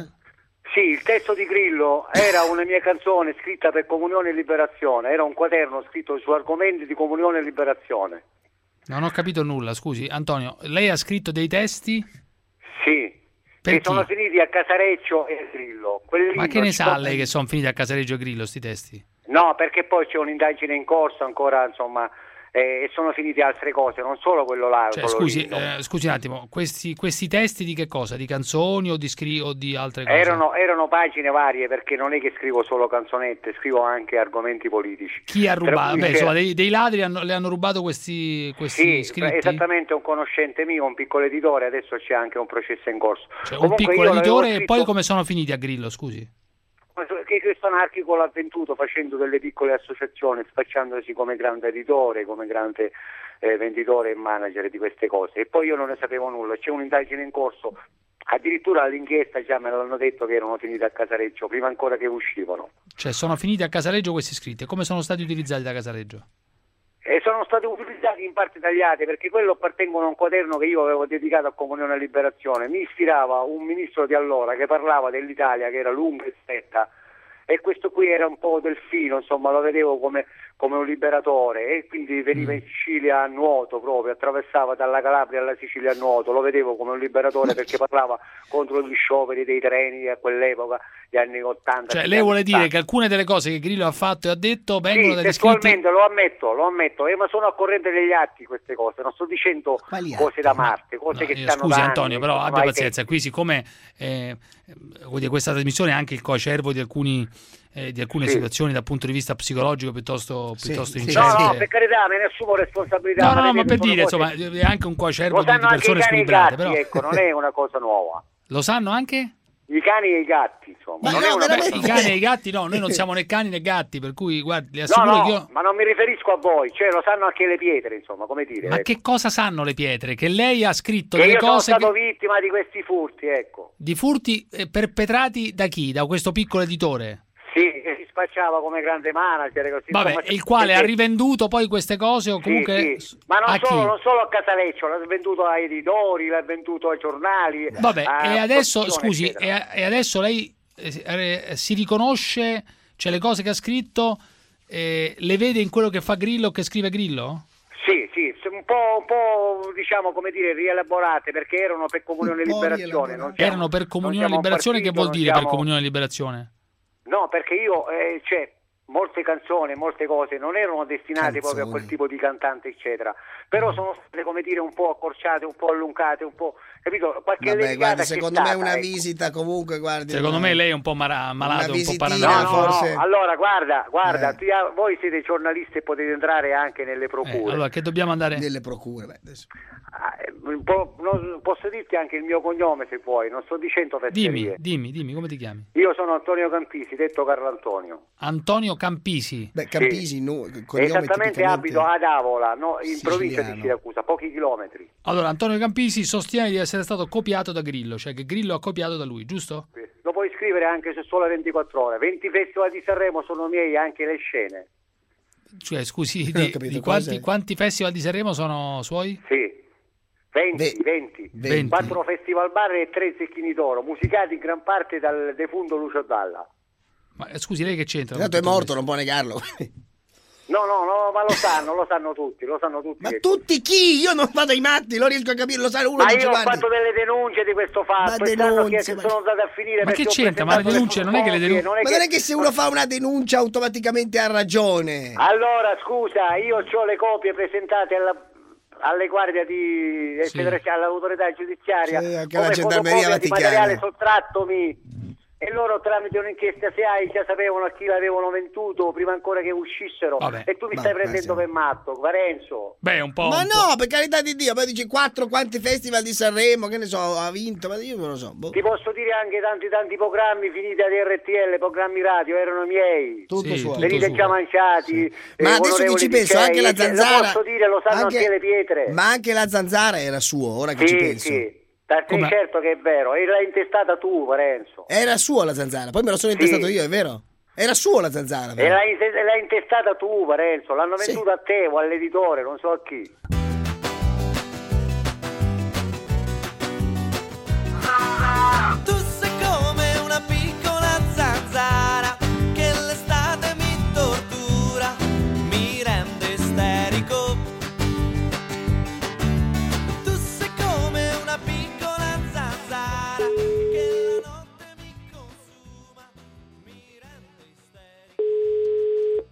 Sì, il testo di Grillo era una mia canzone scritta per Comunione e Liberazione, era un quaderno scritto su argomenti di Comunione e Liberazione. Non ho capito nulla, scusi. Antonio, lei ha scritto dei testi? Sì. Che sono finiti a Casareccio e Grillo. Ma che ne sa lei che sono finiti a Casareccio e Grillo sti testi? No, perché poi c'è un'indagine in corso ancora, insomma, e sono finite altre cose, non solo quello là. Cioè, scusi un attimo, questi testi di che cosa? Di canzoni o di altre cose? Erano pagine varie, perché non è che scrivo solo canzonette, scrivo anche argomenti politici. Chi ha rubato? Beh, insomma, dei ladri le hanno rubato questi sì, scritti? Esattamente, un conoscente mio, un piccolo editore, adesso c'è anche un processo in corso. Cioè, un piccolo editore e poi come sono finiti a Grillo, scusi? Che questo anarchico l'ha venduto facendo delle piccole associazioni, spacciandosi come grande editore, come grande venditore e manager di queste cose. E poi io non ne sapevo nulla, c'è un'indagine in corso, addirittura all'inchiesta già me l'hanno detto che erano finiti a Casareggio, prima ancora che uscivano. Cioè sono finiti a Casareggio questi scritti, come sono stati utilizzati da Casareggio? E sono stati utilizzati in parte tagliate, perché quello appartengono a un quaderno che io avevo dedicato a Comunione e Liberazione. Mi ispirava un ministro di allora che parlava dell'Italia che era lunga e stretta e questo qui era un po' delfino, insomma lo vedevo come un liberatore, e quindi veniva in Sicilia a nuoto proprio, attraversava dalla Calabria alla Sicilia a nuoto, lo vedevo come un liberatore perché parlava contro gli scioperi dei treni a quell'epoca, gli anni 80. Cioè lei vuole dire che alcune delle cose che Grillo ha fatto e ha detto vengono dagli scritti... lo ammetto, ma sono a corrente degli atti queste cose, non sto dicendo cose da Marte, cose che stanno Scusi da Antonio, anni, però abbia pazienza, qui siccome questa trasmissione è anche il coacervo di alcune situazioni dal punto di vista psicologico piuttosto incerte. No, per carità, me ne assumo responsabilità. No, ma per dire, insomma, è anche un coacervo di persone squilibrate. Però... ecco, non è una cosa nuova. Lo sanno anche? I cani e i gatti, insomma. I cani e i gatti no, noi non siamo né cani né gatti, per cui guardi, le assicuro che io... ma non mi riferisco a voi, cioè lo sanno anche le pietre, insomma, come dire. Ma che cosa sanno le pietre? Che lei ha scritto che delle io cose sono stato vittima di questi furti, ecco. Di furti perpetrati da chi? Da questo piccolo editore? Sì, che si spacciava come grande manager, così. Vabbè, insomma, il quale ha rivenduto poi queste cose o comunque... Sì. Ma non solo a Casaleccio, l'ha venduto ai editori, l'ha venduto ai giornali. Vabbè, e adesso, scusi, e adesso lei si riconosce, cioè le cose che ha scritto, le vede in quello che fa Grillo, che scrive Grillo? Sì, un po' diciamo, come dire, rielaborate, perché erano per Comunione e Liberazione. Erano per Comunione e Liberazione, che vuol dire per Comunione e Liberazione? No, perché io, molte canzoni, molte cose non erano destinate proprio a quel tipo di cantante, eccetera. Però sono state, come dire, un po' accorciate, un po' allungate, un po', capito? Guarda, secondo me una visita comunque, guardi. Secondo me lei è un po' malato, un po' paranoico. Forse. No. Allora, guarda, voi siete giornalisti e potete entrare anche nelle procure. Allora, che dobbiamo andare? Nelle procure, adesso. Posso dirti anche il mio cognome se vuoi, non sto dicendo fesserie. Dimmi, come ti chiami? Io sono Antonio Campisi, detto Carlo Antonio. Antonio Campisi? Beh, Campisi, sì. Esattamente, abito ad Avola, in provincia di Siracusa, pochi chilometri. Allora, Antonio Campisi sostiene di essere stato copiato da Grillo, cioè che Grillo ha copiato da lui, giusto? Sì. Lo puoi scrivere anche su Sole 24 Ore. 20 festival di Sanremo sono miei, anche le scene. Cioè, scusi, quanti festival di Sanremo sono suoi? Sì. 20. 4 festival bar e 3 Zecchini d'Oro, musicati in gran parte dal defunto Lucio Dalla. Ma scusi, lei che c'entra? Tanto è morto, non può negarlo. No, ma lo sanno tutti. Ma tutti chi? Io non vado ai matti, lo riesco a capire, lo sanno uno. Ma io ho fatto delle denunce di questo fatto, sono andate a finire. Ma che c'entra? Ma le denunce non è che le denunce. Non è che se uno fa una denuncia automaticamente ha ragione. Allora, scusa, io ho le copie presentate alle guardie all'autorità giudiziaria, anche la gendarmeria Vaticana, di materiale sottrattomi, e loro tramite un'inchiesta SIAE già sapevano a chi l'avevano venduto prima ancora che uscissero. E tu mi stai prendendo per matto, Parenzo. Beh, un po'. Ma no, per carità di Dio, poi dici 4 quanti festival di Sanremo, che ne so, ha vinto, ma io non lo so. Ti posso dire anche tanti programmi finiti ad RTL, programmi radio, erano miei. Tutto suo. Venite già mangiati. Ma adesso che ci penso, anche la Zanzara. Lo posso dire, lo sanno anche le pietre. Ma anche la Zanzara era suo, ora che ci penso. Sì. Certo che è vero, e l'hai intestata tu, Parenzo. Era sua la Zanzara, poi me lo sono intestato io, è vero? Era sua la Zanzara. E l'hai intestata tu, Parenzo, l'hanno venduta a te o all'editore, non so a chi. Tu sei come una piccola zanzara che l'estate mi tortura, mi rende isterico. Tu sei come una piccola zanzara che la notte mi consuma, mi rende isterico.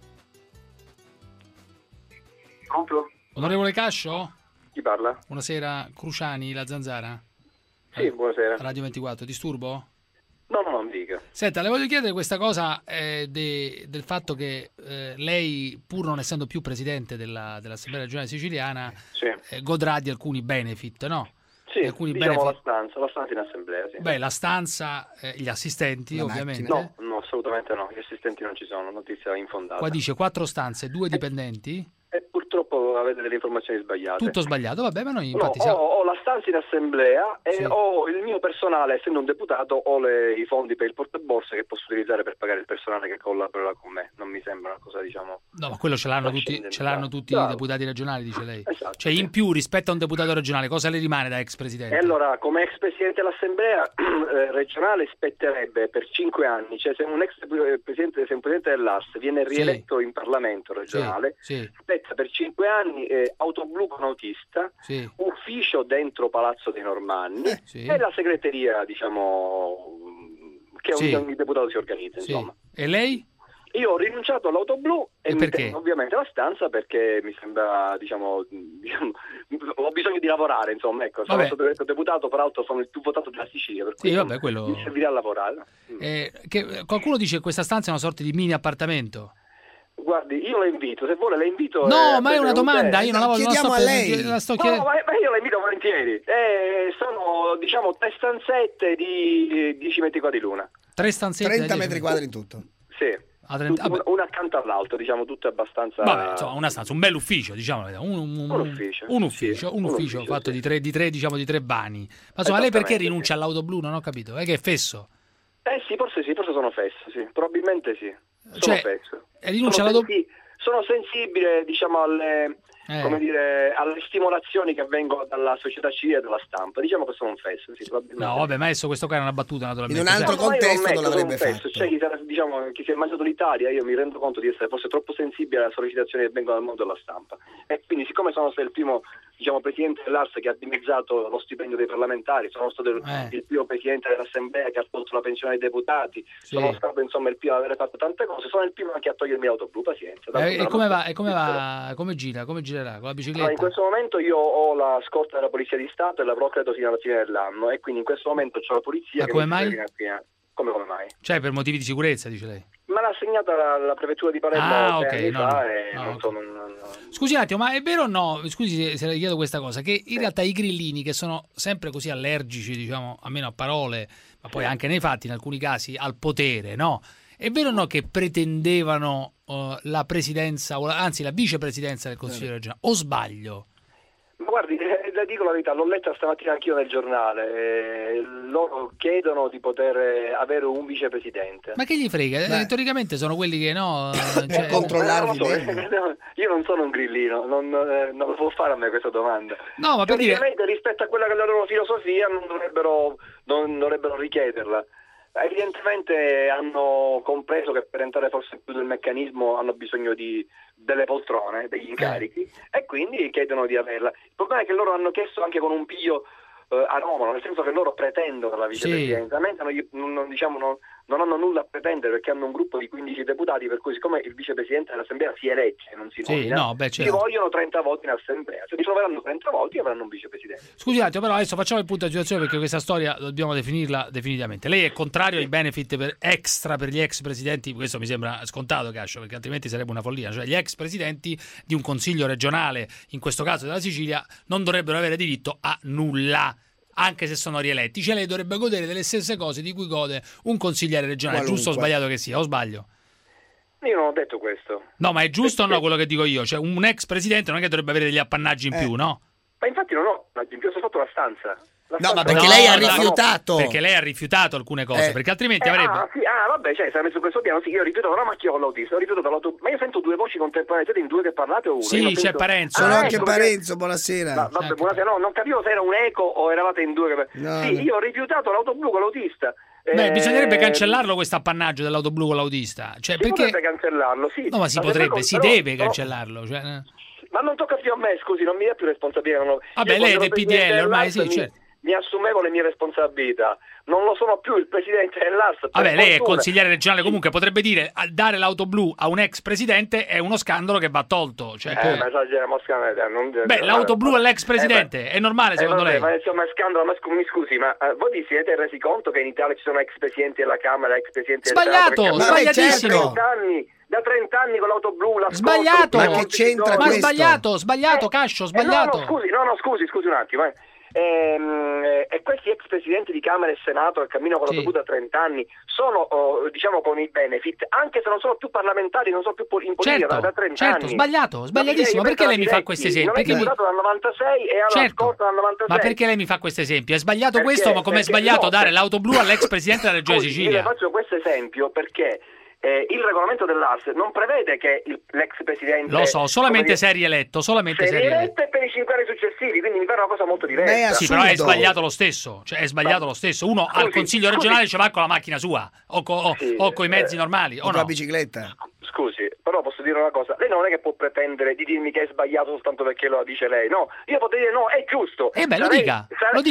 Pronto? Onorevole Cascio? Chi parla? Buonasera, Cruciani, la Zanzara. Sì, buonasera. Radio 24, disturbo? No, non dica. Senta, le voglio chiedere questa cosa del fatto che lei, pur non essendo più presidente dell'Assemblea regionale siciliana, godrà di alcuni benefit, no? Sì, alcuni diciamo benefit. la stanza in assemblea, sì. Beh, la stanza, gli assistenti, ovviamente. No, assolutamente no, gli assistenti non ci sono, notizia infondata. Qua dice 4 stanze, 2 dipendenti? Purtroppo avete delle informazioni sbagliate. Tutto sbagliato, vabbè, ma noi infatti ho la stanza in assemblea e ho il mio personale, essendo un deputato, ho i fondi per il portaborse che posso utilizzare per pagare il personale che collabora con me. Non mi sembra una cosa, diciamo... No, ma quello ce l'hanno tutti i deputati regionali, dice lei. Esatto, cioè, in più, rispetto a un deputato regionale, cosa le rimane da ex presidente? E allora, come ex presidente dell'assemblea regionale spetterebbe per 5 anni, cioè se un presidente dell'ARS viene rieletto in Parlamento regionale, spetta per 5 anni auto blu con autista, ufficio dentro Palazzo dei Normanni e la segreteria, diciamo, che ogni deputato si organizza, insomma. E lei? Io ho rinunciato all'auto blu e perché? Ovviamente la stanza perché mi sembra, diciamo, ho bisogno di lavorare, insomma, ecco, sono stato eletto deputato, peraltro sono il più votato della Sicilia, per cui mi servirà a lavorare. Qualcuno dice che questa stanza è una sorta di mini appartamento. Guardi, io la invito, se vuole la invito. No, ma è una domanda, io non la chiediamo a lei. No, ma io la invito volentieri. Sono, diciamo, 3 stanzette di 10 metri quadri l'una. 3 stanzette? 30 metri quadri in tutto. Sì. Una accanto all'altro, diciamo, tutte abbastanza. Vabbè, insomma, una stanza, un bell'ufficio, diciamo, un ufficio fatto di tre bani. Ma insomma, lei perché rinuncia all'auto blu? Non ho capito, è che è fesso. Forse sono fesso, sì, probabilmente sì. Sono fesso. E rinuncia all'auto blu? Sono sensibile, diciamo, alle stimolazioni che avvengono dalla società civile e dalla stampa. Diciamo che sono un fesso, sì, probabilmente. No, vabbè, ma adesso questo qua è una battuta, naturalmente. In un altro contesto non l'avrebbe fatto. C'è chi si è mangiato l'Italia, io mi rendo conto di essere forse troppo sensibile alle sollecitazioni che vengono dal mondo della stampa. E quindi, siccome sono stato il primo, diciamo, presidente dell'ARS che ha dimezzato lo stipendio dei parlamentari, sono stato il primo presidente dell'assemblea che ha tolto la pensione ai deputati, sono stato, insomma, il primo ad aver fatto tante cose, sono il primo anche a togliermi l'auto blu, pazienza. E come va? Come girerà? Con la bicicletta? In questo momento io ho la scorta della Polizia di Stato e l'avrò credo fino alla fine dell'anno, e quindi in questo momento c'è la polizia. Ma che come mai? Come mai? Cioè, per motivi di sicurezza, dice lei? Me l'ha assegnata la prefettura di Palermo Scusi un attimo, ma è vero o no, scusi se le chiedo questa cosa, che in realtà i grillini, che sono sempre così allergici, diciamo, almeno a parole, ma poi anche nei fatti, in alcuni casi, al potere, no? È vero o no che pretendevano la presidenza, anzi la vicepresidenza del Consiglio regionale, o sbaglio? Ma guardi, le dico la verità, l'ho letta stamattina anch'io nel giornale, loro chiedono di poter avere un vicepresidente. Ma che gli frega? Teoricamente sono quelli che cioè, controllarvi io non sono un grillino, non lo può fare a me questa domanda. No, ma per dire, rispetto a quella che è la loro filosofia non dovrebbero richiederla. Evidentemente hanno compreso che per entrare forse più nel meccanismo hanno bisogno delle poltrone, degli incarichi, e quindi chiedono di averla. Il problema è che loro hanno chiesto anche con un piglio anomalo, nel senso che loro pretendono la vicepresidenza, mentre non hanno nulla a pretendere, perché hanno un gruppo di 15 deputati, per cui siccome il vicepresidente dell'assemblea si elegge, non si nomina, ci vogliono 30 voti in assemblea. Se ritroveranno 30 voti avranno un vicepresidente. Scusi un attimo, però adesso facciamo il punto di situazione, perché questa storia dobbiamo definirla definitivamente. Lei è contrario ai benefit extra per gli ex presidenti? Questo mi sembra scontato, Cascio, perché altrimenti sarebbe una follia. Cioè, gli ex presidenti di un consiglio regionale, in questo caso della Sicilia, non dovrebbero avere diritto a nulla, anche se sono rieletti. Cioè, lei dovrebbe godere delle stesse cose di cui gode un consigliere regionale, giusto o sbagliato che sia, o sbaglio? Io non ho detto questo. No, ma è giusto o no quello che dico io? Cioè, un ex presidente non è che dovrebbe avere degli appannaggi in più, no? Ma infatti non ho in più, ho fatto la stanza. No, ma perché lei ha rifiutato. Perché lei ha rifiutato alcune cose, perché altrimenti avrebbe... vabbè, cioè, se ha messo questo piano, sì, io ho rifiutato la macchia con l'autista, ho rifiutato l'auto... Ma io sento due voci contemporaneamente, in due che parlate o uno? Sì, c'è Parenzo. Sono anche Parenzo, buonasera. Vabbè, buonasera, no, non capivo se era un eco o eravate in due. Sì, io ho rifiutato l'auto blu con l'autista. Beh, bisognerebbe cancellarlo questo appannaggio dell'auto blu con l'autista. Cioè, perché... potrebbe cancellarlo, sì. No, ma si potrebbe, si deve cancellarlo. Cioè... Ma non tocca più a me, scusi, non mi dà più responsabilità. Vabbè, lei è del PDL, ormai sì, certo. Mi assumevo le mie responsabilità, non lo sono più il presidente dell'ARS. Vabbè, lei è consigliere regionale, comunque potrebbe dire dare l'auto blu a un ex presidente è uno scandalo che va tolto. Cioè, ma esageriamo, beh, l'auto blu all'ex presidente è normale secondo lei? Ma insomma è scandalo, mi scusi, ma voi vi siete resi conto che in Italia ci sono ex presidenti della Camera, ex presidenti del Senato? Sbagliatissimo! Da 30 anni con l'auto blu, sbagliato! Ma che c'entra questo? Sbagliato, Cascio, sbagliato! No, scusi un attimo, e questi ex presidenti di Camera e Senato che camminano con la dovuta 30 anni sono diciamo con i benefit, anche se non sono più parlamentari, non sono più in politica da 30 anni. Sbagliatissimo. Perché lei mi fa questi esempi? Non è deputato dal 96 e alla scorta dal 96. Ma perché lei mi fa questo esempio? È sbagliato questo, ma come è sbagliato dare l'auto blu all'ex presidente della Regione Sicilia? Io le faccio questo esempio perché il regolamento dell'ARS non prevede che l'ex presidente... Lo so, solamente se è rieletto, e per i 5 anni successivi, quindi mi pare una cosa molto diversa. Sì, però è sbagliato lo stesso, cioè è sbagliato lo stesso. Uno al consiglio regionale ci va con la macchina sua o con i mezzi normali, o con no? la bicicletta. Scusi, però posso dire una cosa, lei non è che può pretendere di dirmi che è sbagliato soltanto perché lo dice lei, no, io potrei dire no, è giusto. Lo dica.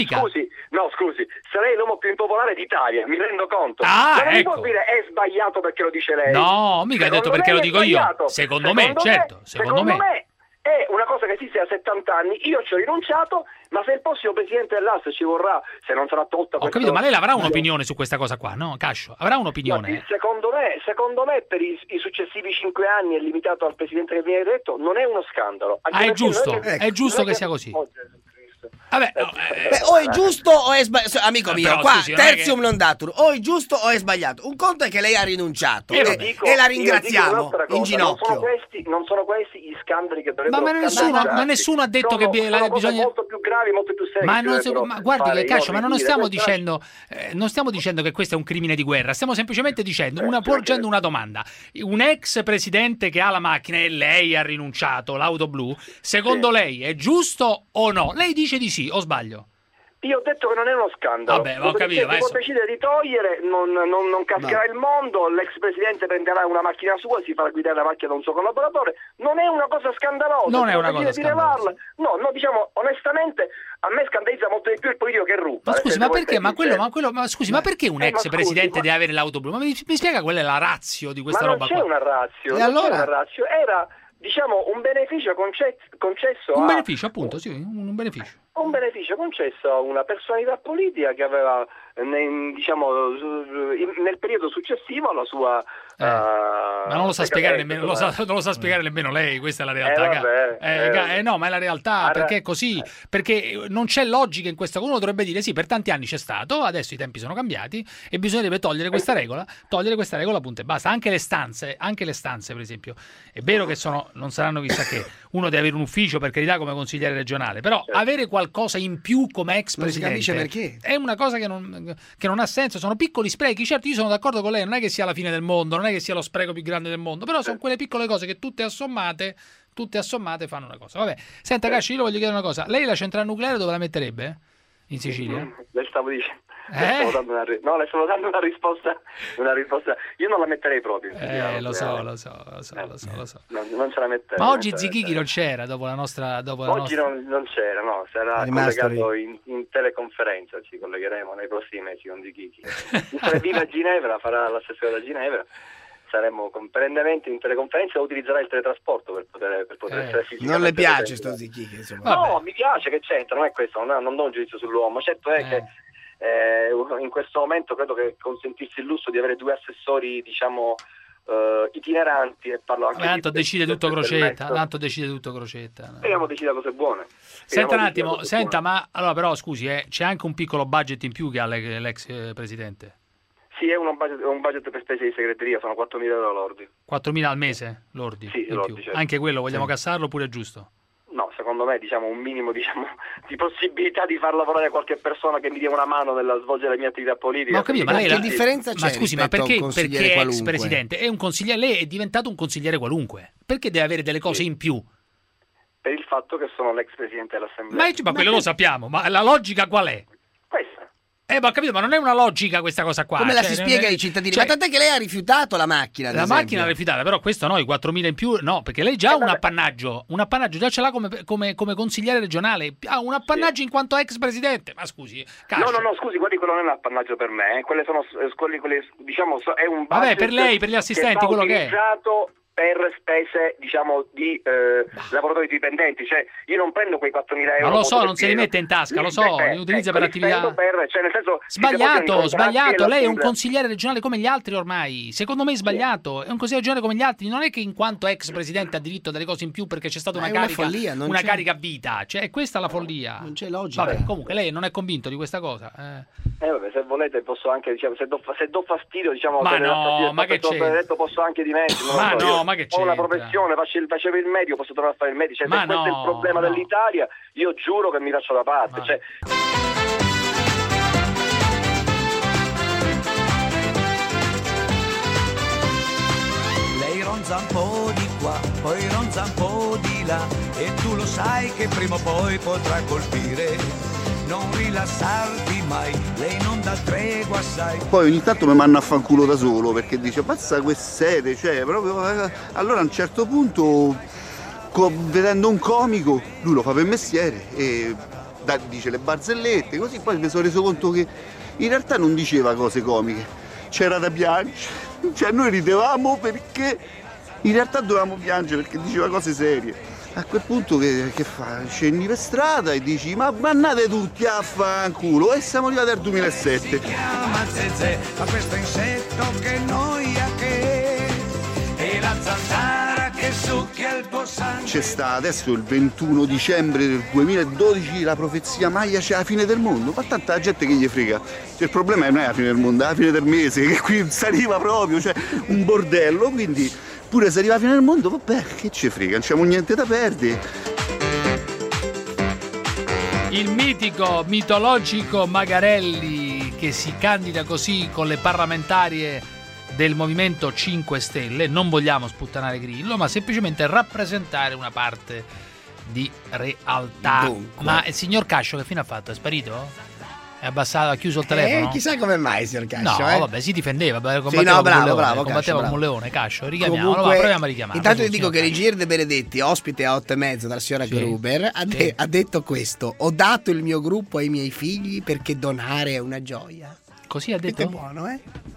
Scusi, sarei l'uomo più impopolare d'Italia, mi rendo conto. Non mi può dire è sbagliato perché lo dice lei. No, mica hai detto perché lo dico io. Secondo me, certo, secondo me. È una cosa che esiste da 70 anni, io ci ho rinunciato, ma se il prossimo presidente dell'AS ci vorrà, se non sarà tolta... Ho capito, ma lei avrà un'opinione su questa cosa qua, no? Cascio, avrà un'opinione. Secondo me per i successivi 5 anni è limitato al presidente che viene eletto, non è uno scandalo. È giusto che sia così. Vabbè, o è giusto o è sbagliato. Amico mio, però, qua scusi, tertium non datur, o è giusto o è sbagliato. Un conto è che lei ha rinunciato e la ringraziamo in ginocchio. Non sono questi gli scandali che dovrebbero ma nessuno ha detto che bisogna molto più gravi, molto più seri. Ma guardi che Cascio, ma non stiamo dicendo che questo è un crimine di guerra, stiamo semplicemente dicendo porgendo una domanda. Un ex presidente che ha la macchina e lei ha rinunciato, l'auto blu, secondo lei è giusto o no? Lei dice di sì, o sbaglio? Io ho detto che non è uno scandalo. Vabbè, ho capito. Se può decidere di togliere, non cascherà il mondo, l'ex presidente prenderà una macchina sua, si farà guidare la macchina da un suo collaboratore. Non è una cosa scandalosa. Non è una cosa scandalosa. No, diciamo, onestamente, a me scandalizza molto di più il politico che ruba. Ma scusi, ma perché? Ma perché un ex presidente deve avere l'auto blu? Ma mi spiega qual è la ratio di questa roba qua? Ma non c'è una ratio. E allora? Era, diciamo, un beneficio concesso un beneficio, appunto, sì, un beneficio. Un beneficio concesso a una personalità politica che aveva, nel periodo successivo alla sua... ma non lo sa spiegare nemmeno, non lo sa spiegare nemmeno lei, questa è la realtà. No, ma è la realtà, perché è così, perché non c'è logica in questo. Uno dovrebbe dire sì, per tanti anni c'è stato, adesso i tempi sono cambiati e bisognerebbe togliere questa regola punto e basta. Anche le stanze per esempio, è vero che non saranno chissà che, uno deve avere un ufficio, per carità, come consigliere regionale, però avere qualcosa in più come ex presidente perché è una cosa che non ha senso. Sono piccoli sprechi. Certo, io sono d'accordo con lei, non è che sia la fine del mondo, non è che sia lo spreco più grande del mondo, però sono quelle piccole cose che tutte assommate fanno una cosa. Vabbè, senta Casci, io le voglio chiedere una cosa. Lei la centrale nucleare dove la metterebbe? In Sicilia? Le stavo dicendo. Le stavo dando una risposta. Io non la metterei proprio. Lo so. Non ce la metterei. Ma oggi Zichichi non c'era dopo la nostra. Oggi non c'era, no, sarà collegato in teleconferenza. Ci collegheremo nei prossimi mesi con Zichichi. Vive a Ginevra, farà l'assessore da Ginevra. Saremo perennemente in teleconferenza e utilizzerà il teletrasporto per poter essere fisicamente. Non le piace sto Zichichi, insomma. No, mi piace, che c'entra, non è questo, non do un giudizio sull'uomo. Certo è che in questo momento credo che consentirsi il lusso di avere 2 assessori, diciamo, itineranti, e parlo anche tanto decide tutto Crocetta. Speriamo decida cose buone. Senta un attimo, ma allora, però scusi, c'è anche un piccolo budget in più che ha l'ex presidente. Sì, è un budget per spese di segreteria, sono 4.000 euro lordi. 4.000 al mese lordi? Sì, lordi, certo. Anche quello vogliamo cassarlo oppure è giusto? No, secondo me, diciamo, un minimo di possibilità di far lavorare qualche persona che mi dia una mano nella svolgere la mia attività politica. Ma ho capito, ma lei che differenza c'è? Ma scusi, ma perché ex presidente? È un consigliere, lei è diventato un consigliere qualunque. Perché deve avere delle cose in più? Per il fatto che sono l'ex presidente dell'Assemblea. Ma quello lo sappiamo, ma la logica qual è? Questa. Ma ho capito, ma non è una logica questa cosa qua. Come la si spiega ai cittadini? Ma tant'è che lei ha rifiutato la macchina. La macchina l'ha rifiutata, però questo no, i 4.000 in più no, perché lei già ha un appannaggio già ce l'ha come consigliere regionale, ha un appannaggio in quanto ex presidente. Ma scusi, No, scusi, quello non è un appannaggio per me, quelle sono quelli diciamo, è un budget. Vabbè, per lei, per gli assistenti, quello che è. per spese, diciamo, di lavoratori dipendenti. Cioè, io non prendo quei 4.000 euro. Ma lo so, non se li mette in tasca, lo so, li utilizza per attività. Cioè, nel senso, Sbagliato. Lei è un consigliere regionale come gli altri ormai. Secondo me è sbagliato. È un consigliere regionale come gli altri. Non è che in quanto ex presidente ha diritto a delle cose in più perché c'è stata una carica a vita. Cioè, è questa la follia. Non c'è logica. Vabbè, comunque lei non è convinto di questa cosa. Vabbè, se volete posso anche, diciamo, se do fastidio, diciamo, ma no, ma che c'è? Detto, posso anche dimettermi. Ma no, ma che c'è? Ho una professione, facevo il medico, posso tornare a fare il medico. Cioè, se questo è il problema dell'Italia, io giuro che mi lascio da parte. Cioè... Lei ronza un po' di qua, poi ronza un po' di là, e tu lo sai che prima o poi potrà colpire. Non rilassarti mai, lei non dà tregua, sai. Poi ogni tanto mi manda a fanculo da solo perché dice pazza che sete, cioè proprio. Allora a un certo punto, vedendo un comico, lui lo fa per mestiere e dice le barzellette, così poi mi sono reso conto che in realtà non diceva cose comiche, c'era da piangere, cioè noi ridevamo perché in realtà dovevamo piangere perché diceva cose serie. A quel punto che fa? Scendi per strada e dici ma andate tutti a fanculo, e siamo arrivati al 2007. Si chiama Zezé, ma questo insetto che noia che è la zanzara che succhia il tuo sangue. C'è sta adesso il 21 dicembre del 2012 la profezia Maya, c'è la fine del mondo, ma tanta gente che gli frega. Cioè, il problema non è la fine del mondo, è la fine del mese, che qui saliva proprio, cioè un bordello, quindi pure se arriva la fine del mondo, vabbè, che ci frega, non c'è niente da perdere. Il mitologico Magarelli che si candida così con le parlamentarie del Movimento 5 Stelle, non vogliamo sputtanare Grillo, ma semplicemente rappresentare una parte di realtà. Dunque. Ma il signor Cascio che fine ha fatto? È sparito? È abbassato, ha chiuso il telefono? Chissà come mai, signor Cascio. No, vabbè, si difendeva, combatteva con un leone. Cascio, richiamiamolo, comunque, proviamo a richiamarlo. Intanto vi dico che Rigir De Benedetti, ospite a 8:30 dalla signora Gruber, ha detto questo: ho dato il mio gruppo ai miei figli perché donare è una gioia. Così ha detto? È buono,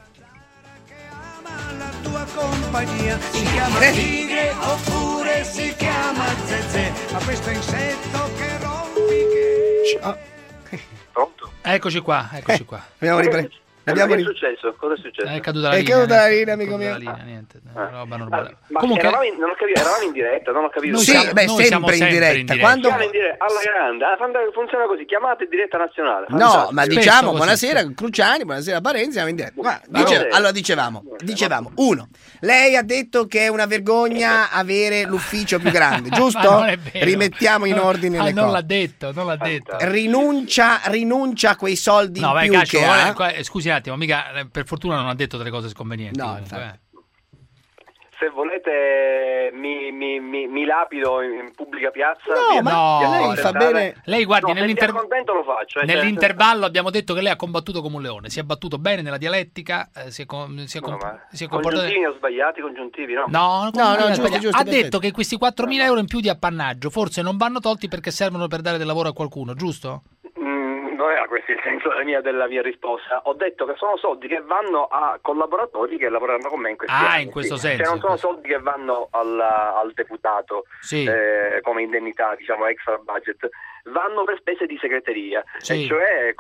La tua compagnia si chiama tigre oppure si chiama Zezé, ma questo insetto che rompi Pronto? Eccoci qua. Abbiamo ripreso. Cosa è successo? È caduta la linea, amico mio. Niente, roba normale. Ma comunque non ho capito, eravamo in diretta, non ho capito. Sempre in diretta. Quando... Siamo in diretta alla grande, funziona così, chiamate diretta nazionale. No, ma diciamo buonasera Cruciani, buonasera Parenzi, siamo in diretta. Allora dicevamo, uno, lei ha detto che è una vergogna avere l'ufficio più grande, giusto? Rimettiamo in ordine le cose. Non l'ha detto. Rinuncia a quei soldi in più che ha. Scusi un attimo, mica per fortuna non ha detto delle cose sconvenienti. No, Se volete mi lapido in pubblica piazza. Lei fa bene. Lei guardi, lo faccio. Nell'intervallo abbiamo detto che lei ha combattuto come un leone, si è battuto bene nella dialettica, si è comportato. Congiuntivi o sbagliati congiuntivi, no? No, giusto, ha detto che questi 4.000 euro in più di appannaggio forse non vanno tolti perché servono per dare del lavoro a qualcuno, giusto? Non era questo il senso della mia risposta. Ho detto che sono soldi che vanno a collaboratori che lavoreranno con me in questi anni. In questo senso. Cioè non sono soldi che vanno al deputato come indennità, diciamo, extra budget. Vanno per spese di segreteria, cioè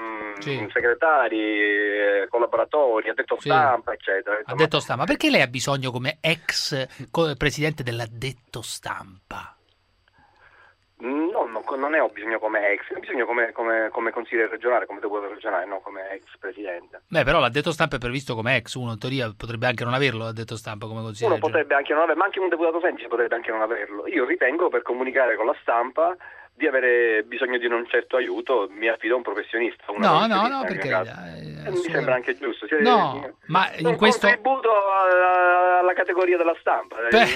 segretari, collaboratori, addetto stampa, eccetera. Addetto stampa. Perché lei ha bisogno come ex presidente dell'addetto stampa? No, non ne ho bisogno come ex, ho bisogno come consigliere regionale, come deputato regionale, non come ex presidente. Beh, però l'addetto stampa è previsto come ex, uno in teoria potrebbe anche non averlo l'addetto stampa come consigliere. Uno potrebbe anche non averlo, ma anche un deputato semplice potrebbe anche non averlo. Io ritengo, per comunicare con la stampa, di avere bisogno di un certo aiuto, mi affido a un professionista. No, perché mi sembra anche giusto. Cioè, ma in questo contributo alla categoria della stampa.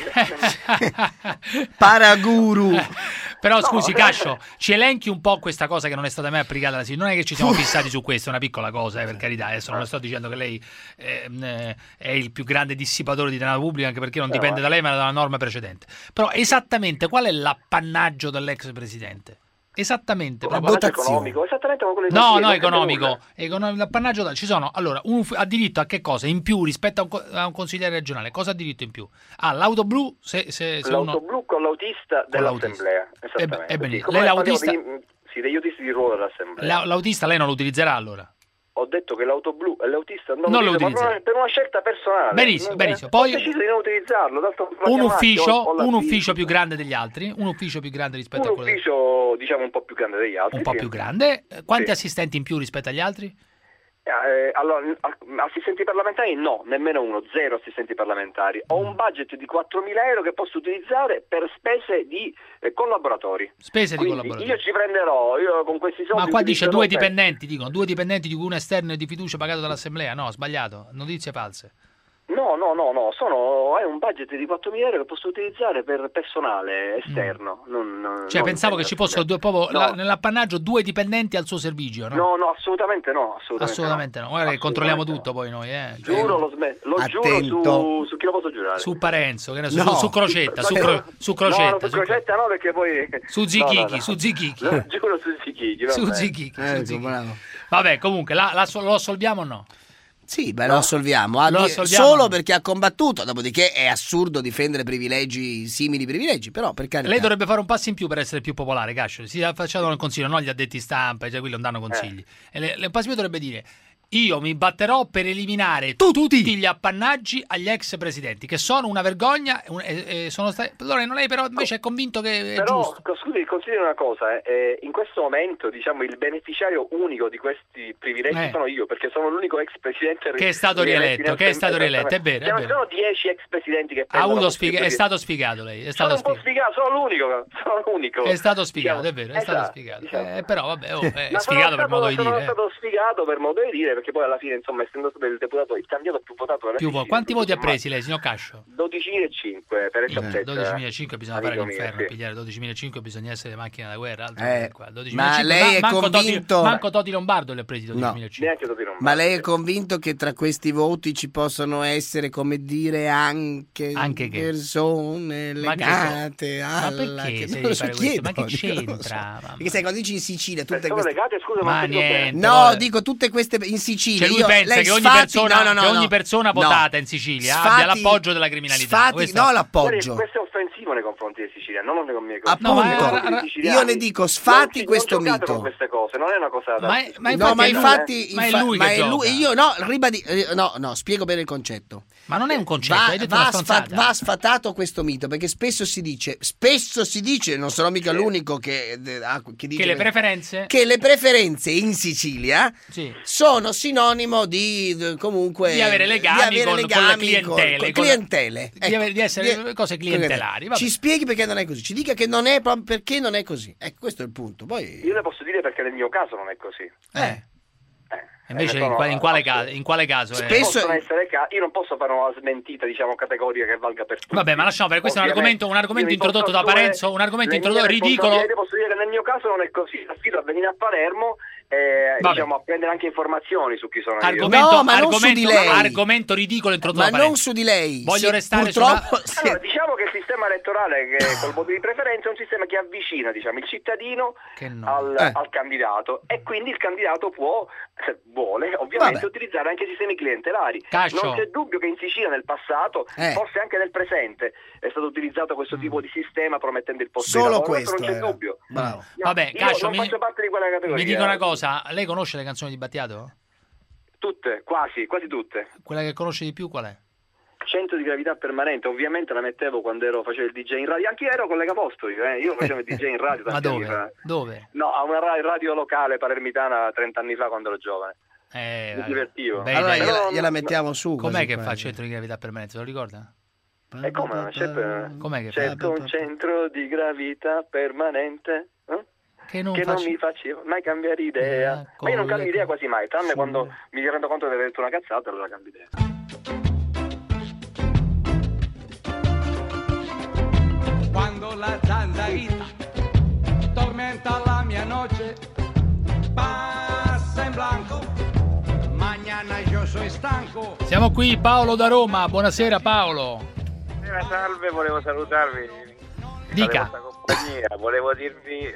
Paraguru. Però scusi, Cascio, ci elenchi un po' questa cosa che non è stata mai applicata alla non è che ci siamo fissati su questo, è una piccola cosa, per carità. Adesso non sto dicendo che lei è il più grande dissipatore di denaro pubblico, anche perché non dipende da lei ma dalla norma precedente. Però esattamente qual è l'appannaggio dell'ex presidente? Esattamente, economico, esattamente come quello no, economico. L'appannaggio ci sono. Allora, ha diritto a che cosa? In più rispetto a un consigliere regionale, cosa ha diritto in più? L'auto blu blu con l'autista dell'assemblea. Esattamente. Lei l'autista degli autisti di ruolo dell'assemblea. L'autista lei non lo utilizzerà allora? Ho detto che l'auto blu e l'autista non lo utilizzerà per una scelta personale. Benissimo. Poi ho deciso di non utilizzarlo. Un ufficio più grande degli altri, un ufficio più grande rispetto a quello. Un ufficio, diciamo, un po' più grande degli altri. Un po' più grande. Quanti assistenti in più rispetto agli altri? Allora, assistenti parlamentari no, nemmeno uno, 0 assistenti parlamentari. Ho un budget di 4.000 euro che posso utilizzare per spese di collaboratori. Io ci prenderò, io con questi soldi. Ma qua dice 2 dipendenti, dicono 2 dipendenti di cui uno esterno e di fiducia pagato dall'assemblea. No, sbagliato, notizie false. No, è un budget di 4.000 euro che posso utilizzare per personale esterno. Pensavo che ci fossero nell'appannaggio 2 dipendenti al suo servizio, no? No, assolutamente no. Guarda che controlliamo tutto poi noi, Giuro, lo giuro su chi lo posso giurare? Su Parenzo, su Crocetta, su Crocetta. No, su Crocetta no, perché poi su Zichichi. Lo giuro su Zichichi. Vabbè, comunque lo assolviamo o no? Sì, lo assolviamo. Solo perché ha combattuto, dopodiché è assurdo difendere simili privilegi, però per carità. Lei dovrebbe fare un passo in più per essere più popolare, Cascio. Si facciano il consiglio, non gli addetti stampa, quelli non danno consigli. E un passo in più dovrebbe dire: io mi batterò per eliminare tutti gli appannaggi agli ex presidenti, che sono una vergogna. Sono stati. Allora, lei però invece è convinto che è giusto. Scusi, consideri una cosa: in questo momento, diciamo, il beneficiario unico di questi privilegi sono io, perché sono l'unico ex presidente che è stato rieletto. È vero. Sono 10 ex presidenti che è stato sfigato lei. Sono un po' sfigato, sono l'unico. È stato sfigato, è vero, è stato sfigato. Però vabbè, è sfigato per modo di dire. È stato sfigato per modo di dire, perché poi alla fine, insomma, essendo stato il deputato, il candidato più votato quanti voti ha presi lei, signor Cascio? 12.500 per esattezza. 12.500 bisogna fare l'inferno, pigliare 12.500 bisogna essere macchina da guerra. Ma lei è convinto? Manco Toti Lombardo le ha presi 12.500. Ma lei è convinto che tra questi voti ci possono essere, come dire, anche persone legate alla... Ma che c'entra? Perché sai, quando dici in Sicilia tutte sono legate, scusa, ma niente. No, dico tutte queste in Sicilia. Cioè lui pensa che ogni persona votata in Sicilia abbia l'appoggio della criminalità. L'appoggio. Questo è offensivo nei confronti di Sicilia, non nei miei confronti. Io le dico, sfati questo mito. Con queste cose, non è una cosa da... Ma è lui. Io spiego bene il concetto. Ma non è un concetto, va sfatato questo mito, perché spesso si dice, non sono mica l'unico che dice che le preferenze in Sicilia sono sinonimo di comunque di avere legami con clientele, di essere cose clientelari. Ci spieghi perché non è così, ci dica che non è perché non è così. Ecco, questo è il punto. Poi io le posso dire perché nel mio caso non è così. Invece in quale caso? Spesso io non posso fare una smentita, diciamo, categorica che valga per tutti. Vabbè, ma lasciamo per questo è un argomento introdotto da Parenzo, un argomento introdotto ridicolo. Io posso dire che nel mio caso non è così. La sfido a venire a Palermo diciamo, a prendere anche informazioni su chi sono argomento ridicolo introdotto da Parenzo. Ma non su di lei. Voglio restare purtroppo allora, diciamo che il sistema elettorale che col voto di preferenza è un sistema che avvicina, diciamo, il cittadino al candidato, e quindi il candidato può, se vuole, ovviamente utilizzare anche sistemi clientelari. Non c'è dubbio che in Sicilia nel passato, forse anche nel presente, è stato utilizzato questo tipo di sistema promettendo il posto di lavoro. Questo non c'è dubbio. Vabbè, Cascio, non faccio parte di quella categoria. Mi dica una cosa, lei conosce le canzoni di Battiato? Tutte, quasi tutte. Quella che conosce di più qual è? 100 di gravità permanente, ovviamente la mettevo quando facevo il DJ in radio, anche io ero collega posto, io facevo il DJ in radio tanti anni fa. Dove? No, a una radio locale palermitana 30 anni fa quando ero giovane. Mi divertivo. Allora gliela mettiamo su. Com'è che fa 100 di gravità permanente, lo ricorda? E come? Com'è che c'è un centro di gravità permanente che non mi faceva mai cambiare idea. Ma io non cambio idea quasi mai, tranne quando mi rendo conto di aver detto una cazzata, allora cambio idea. Quando la zanzarita tormenta la mia noche, passa in blanco, mañana yo soy stanco. Siamo qui, Paolo da Roma, buonasera Paolo. Salve, volevo salutarvi. Dica. Compagnia. Volevo dirvi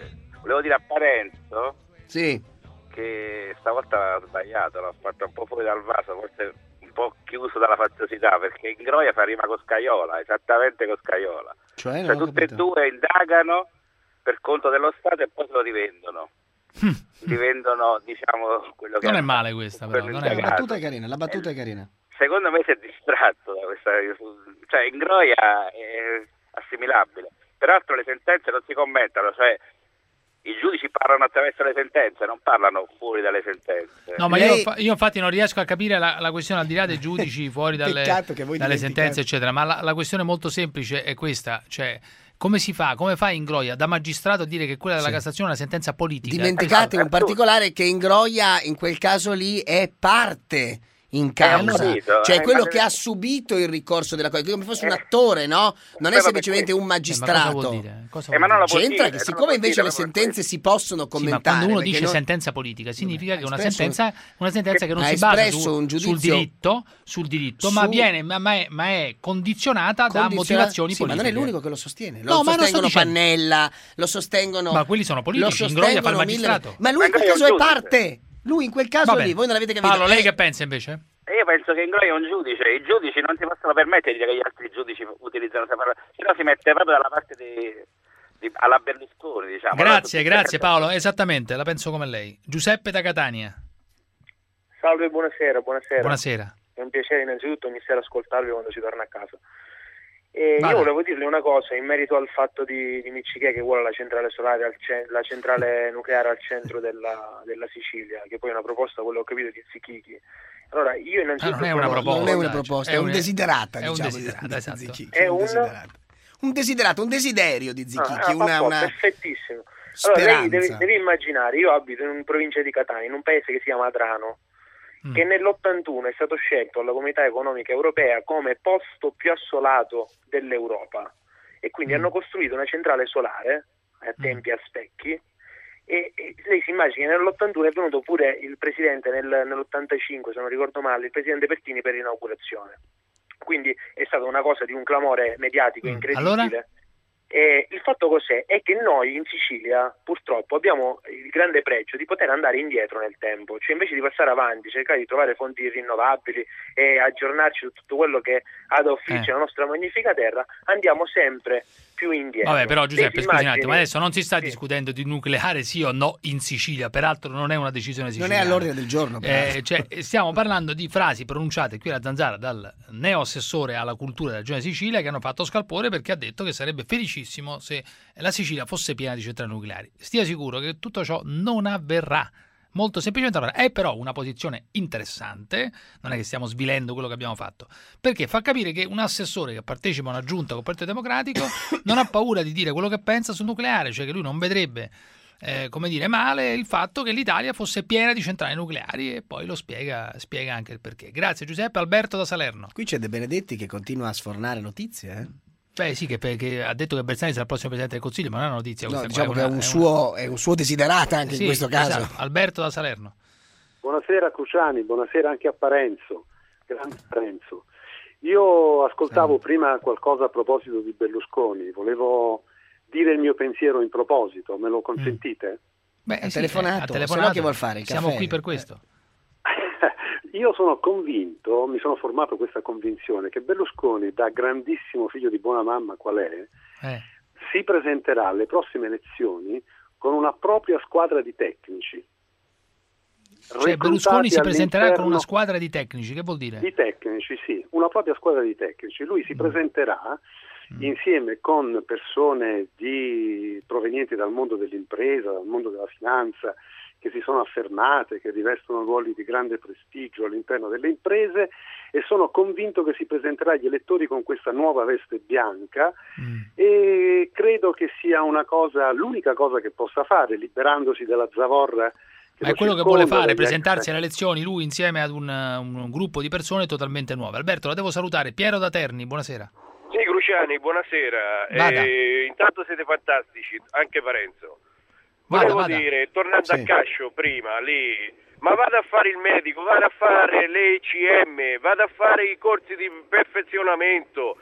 volevo dire a Parenzo che stavolta ho sbagliato, l'ho fatto un po' fuori dal vaso, forse un po' chiuso dalla faziosità, perché Ingroia fa rima con Scaiola, esattamente con Scaiola. Cioè tutte e due indagano per conto dello Stato e poi se lo rivendono. Rivendono, diciamo, quello che non è male questa, però non è la battuta è carina, la battuta è carina. Secondo me si è distratto da questa, cioè Ingroia è assimilabile. Peraltro le sentenze non si commentano, cioè i giudici parlano attraverso le sentenze, non parlano fuori dalle sentenze. No, ma io infatti non riesco a capire la questione al di là dei giudici fuori dalle sentenze, eccetera. Ma la questione molto semplice è questa, cioè come si fa? Come fa Ingroia da magistrato a dire che quella della Cassazione è una sentenza politica? Dimenticate in particolare che Ingroia in quel caso lì è parte in causa, cioè quello che ha subito il ricorso della cosa, come fosse un attore, no? Non è semplicemente un magistrato. C'entra che siccome invece le sentenze si possono commentare, ma quando uno dice sentenza politica significa che è una sentenza che non si basa sul diritto, ma è condizionata da motivazioni politiche. Ma non è l'unico che lo sostiene. Lo sostengono Pannella, lo sostengono. Ma quelli sono politici. Ingroia fa il magistrato. Ma lui in quel caso è parte. Lui in quel caso lì, voi non l'avete capito. Paolo, lei che pensa invece? Io penso che Ingroia è un giudice, i giudici non si possono permettere di dire che gli altri giudici utilizzano questa parola, se no si mette proprio dalla parte alla Berlusconi, diciamo. Grazie Paolo, esattamente, la penso come lei. Giuseppe da Catania. Salve, buonasera. Buonasera. È un piacere innanzitutto ogni sera ascoltarvi quando si torna a casa. Io volevo dirle una cosa in merito al fatto di Miccichè che vuole la centrale solare, la centrale nucleare al centro della Sicilia, che poi è una proposta, quello che ho capito, di Zichichi. Allora, io innanzitutto non è una proposta, è un desiderata, un desiderio di Zichichi, perfettissimo. Allora, lei deve immaginare, io abito in provincia di Catania, in un paese che si chiama Adrano, che nell'81 è stato scelto dalla Comunità Economica Europea come posto più assolato dell'Europa, e quindi hanno costruito una centrale solare a tempi a specchi, e lei si immagina che nell'81 è venuto pure il presidente nell'85, se non ricordo male, il presidente Pertini per l'inaugurazione, quindi è stata una cosa di un clamore mediatico incredibile. Allora? Il fatto cos'è? È che noi in Sicilia purtroppo abbiamo il grande pregio di poter andare indietro nel tempo, cioè invece di passare avanti, cercare di trovare fonti rinnovabili e aggiornarci su tutto quello che ha da offrirci la nostra magnifica terra, andiamo sempre più indietro. Vabbè, però Giuseppe, scusi un attimo, adesso non si sta discutendo di nucleare sì o no in Sicilia, peraltro non è una decisione siciliana. Non è all'ordine del giorno. Cioè, stiamo parlando di frasi pronunciate qui a Zanzara dal neo-assessore alla cultura della Regione Sicilia, che hanno fatto scalpore perché ha detto che sarebbe felicissimo se la Sicilia fosse piena di centrali nucleari. Stia sicuro che tutto ciò non avverrà. Molto semplicemente è però una posizione interessante, non è che stiamo svilendo quello che abbiamo fatto, perché fa capire che un assessore che partecipa a una giunta con il Partito Democratico non ha paura di dire quello che pensa sul nucleare, cioè che lui non vedrebbe male il fatto che l'Italia fosse piena di centrali nucleari, e poi lo spiega anche il perché. Grazie Giuseppe. Alberto da Salerno. Qui c'è De Benedetti che continua a sfornare notizie, Beh sì, che ha detto che Bersani sarà il prossimo Presidente del Consiglio, ma non è una notizia. No, diciamo che è un suo desiderata anche in questo caso. Esatto. Alberto da Salerno. Buonasera Cruciani, buonasera anche a Parenzo, grande Parenzo. Io ascoltavo prima qualcosa a proposito di Berlusconi, volevo dire il mio pensiero in proposito, me lo consentite? Beh, ha telefonato, se no che vuol fare? Siamo qui per questo. Io sono convinto, mi sono formato questa convinzione, che Berlusconi, da grandissimo figlio di buona mamma qual è, si presenterà alle prossime elezioni con una propria squadra di tecnici. Cioè Berlusconi si presenterà con una squadra di tecnici, che vuol dire? Di tecnici, sì, una propria squadra di tecnici. Lui si presenterà insieme con persone provenienti dal mondo dell'impresa, dal mondo della finanza, che si sono affermate, che rivestono ruoli di grande prestigio all'interno delle imprese, e sono convinto che si presenterà agli elettori con questa nuova veste bianca e credo che sia l'unica cosa che possa fare, liberandosi dalla zavorra. Ma è quello che vuole fare, presentarsi alle elezioni lui insieme ad un gruppo di persone totalmente nuove. Alberto, la devo salutare. Piero da Terni, buonasera. Sì, Cruciani, buonasera. Intanto siete fantastici, anche Parenzo. Volevo dire, tornando a Cascio prima, lì, ma vada a fare il medico, vada a fare le ECM, vada a fare i corsi di perfezionamento,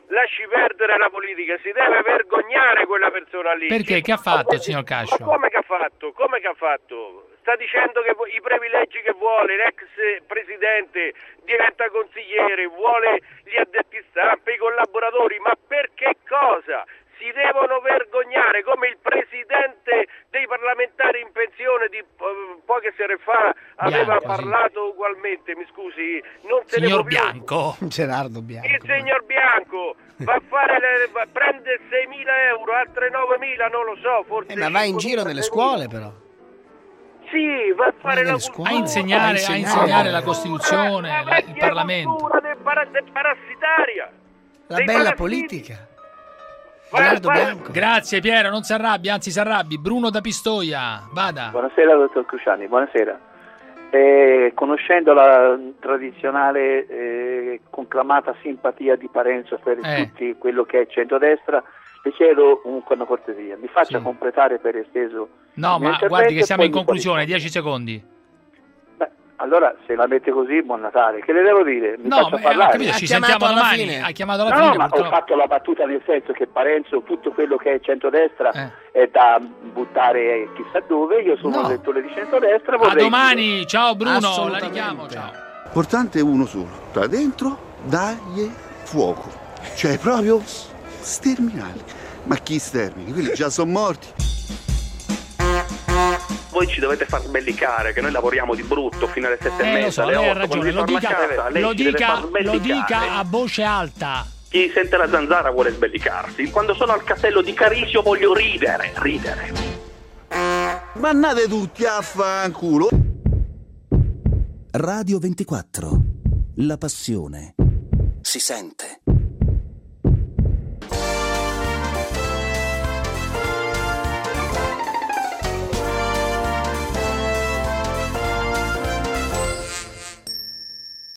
lasci perdere la politica, si deve vergognare quella persona lì. Perché? Che ha fatto, signor Cascio? Come che ha fatto? Sta dicendo che i privilegi che vuole, l'ex presidente diventa consigliere, vuole gli addetti stampa, i collaboratori, ma per che cosa? Si devono vergognare, come il presidente dei parlamentari in pensione di poche sere fa aveva parlato ugualmente, mi scusi, non se signor ne Bianco. Gerardo Bianco. Il signor Bianco va a fare prende 6.000 euro, altre 9.000, non lo so, forse. Ma va in giro nelle scuole però. Sì, va a fare la a insegnare la Costituzione, il Parlamento. Parassitaria. La bella politica. Gerardo Bianco. Grazie Piero, non si arrabbi, anzi si arrabbi. Bruno da Pistoia, vada. Buonasera dottor Cruciani, buonasera. Conoscendo la tradizionale conclamata simpatia di Parenzo per tutti quello che è centrodestra, le chiedo una cortesia, mi faccia completare per esteso. No, ma guardi che siamo in conclusione, 10 secondi. Allora, se la mette così, buon Natale. Che le devo dire? Mi faccia parlare. Ci sentiamo domani. Ha chiamato alla fine. No, ma ho fatto la battuta nel senso che Parenzo, tutto quello che è centrodestra è da buttare chissà dove. Io sono un lettore di centrodestra. A domani. Ciao Bruno, la richiamo. Ciao. L'importante è uno solo. Da dentro, dagli fuoco. Cioè, proprio sterminarli. Ma chi stermini? Quelli già sono morti. Voi ci dovete far sbellicare, che noi lavoriamo di brutto fino alle 7:30, lo so, alle 8. Lei ha ragione, lo dica a voce alta. Chi sente la zanzara vuole sbellicarsi. Quando sono al castello di Carisio voglio ridere. Ma andate tutti a fanculo. Radio 24. La passione si sente.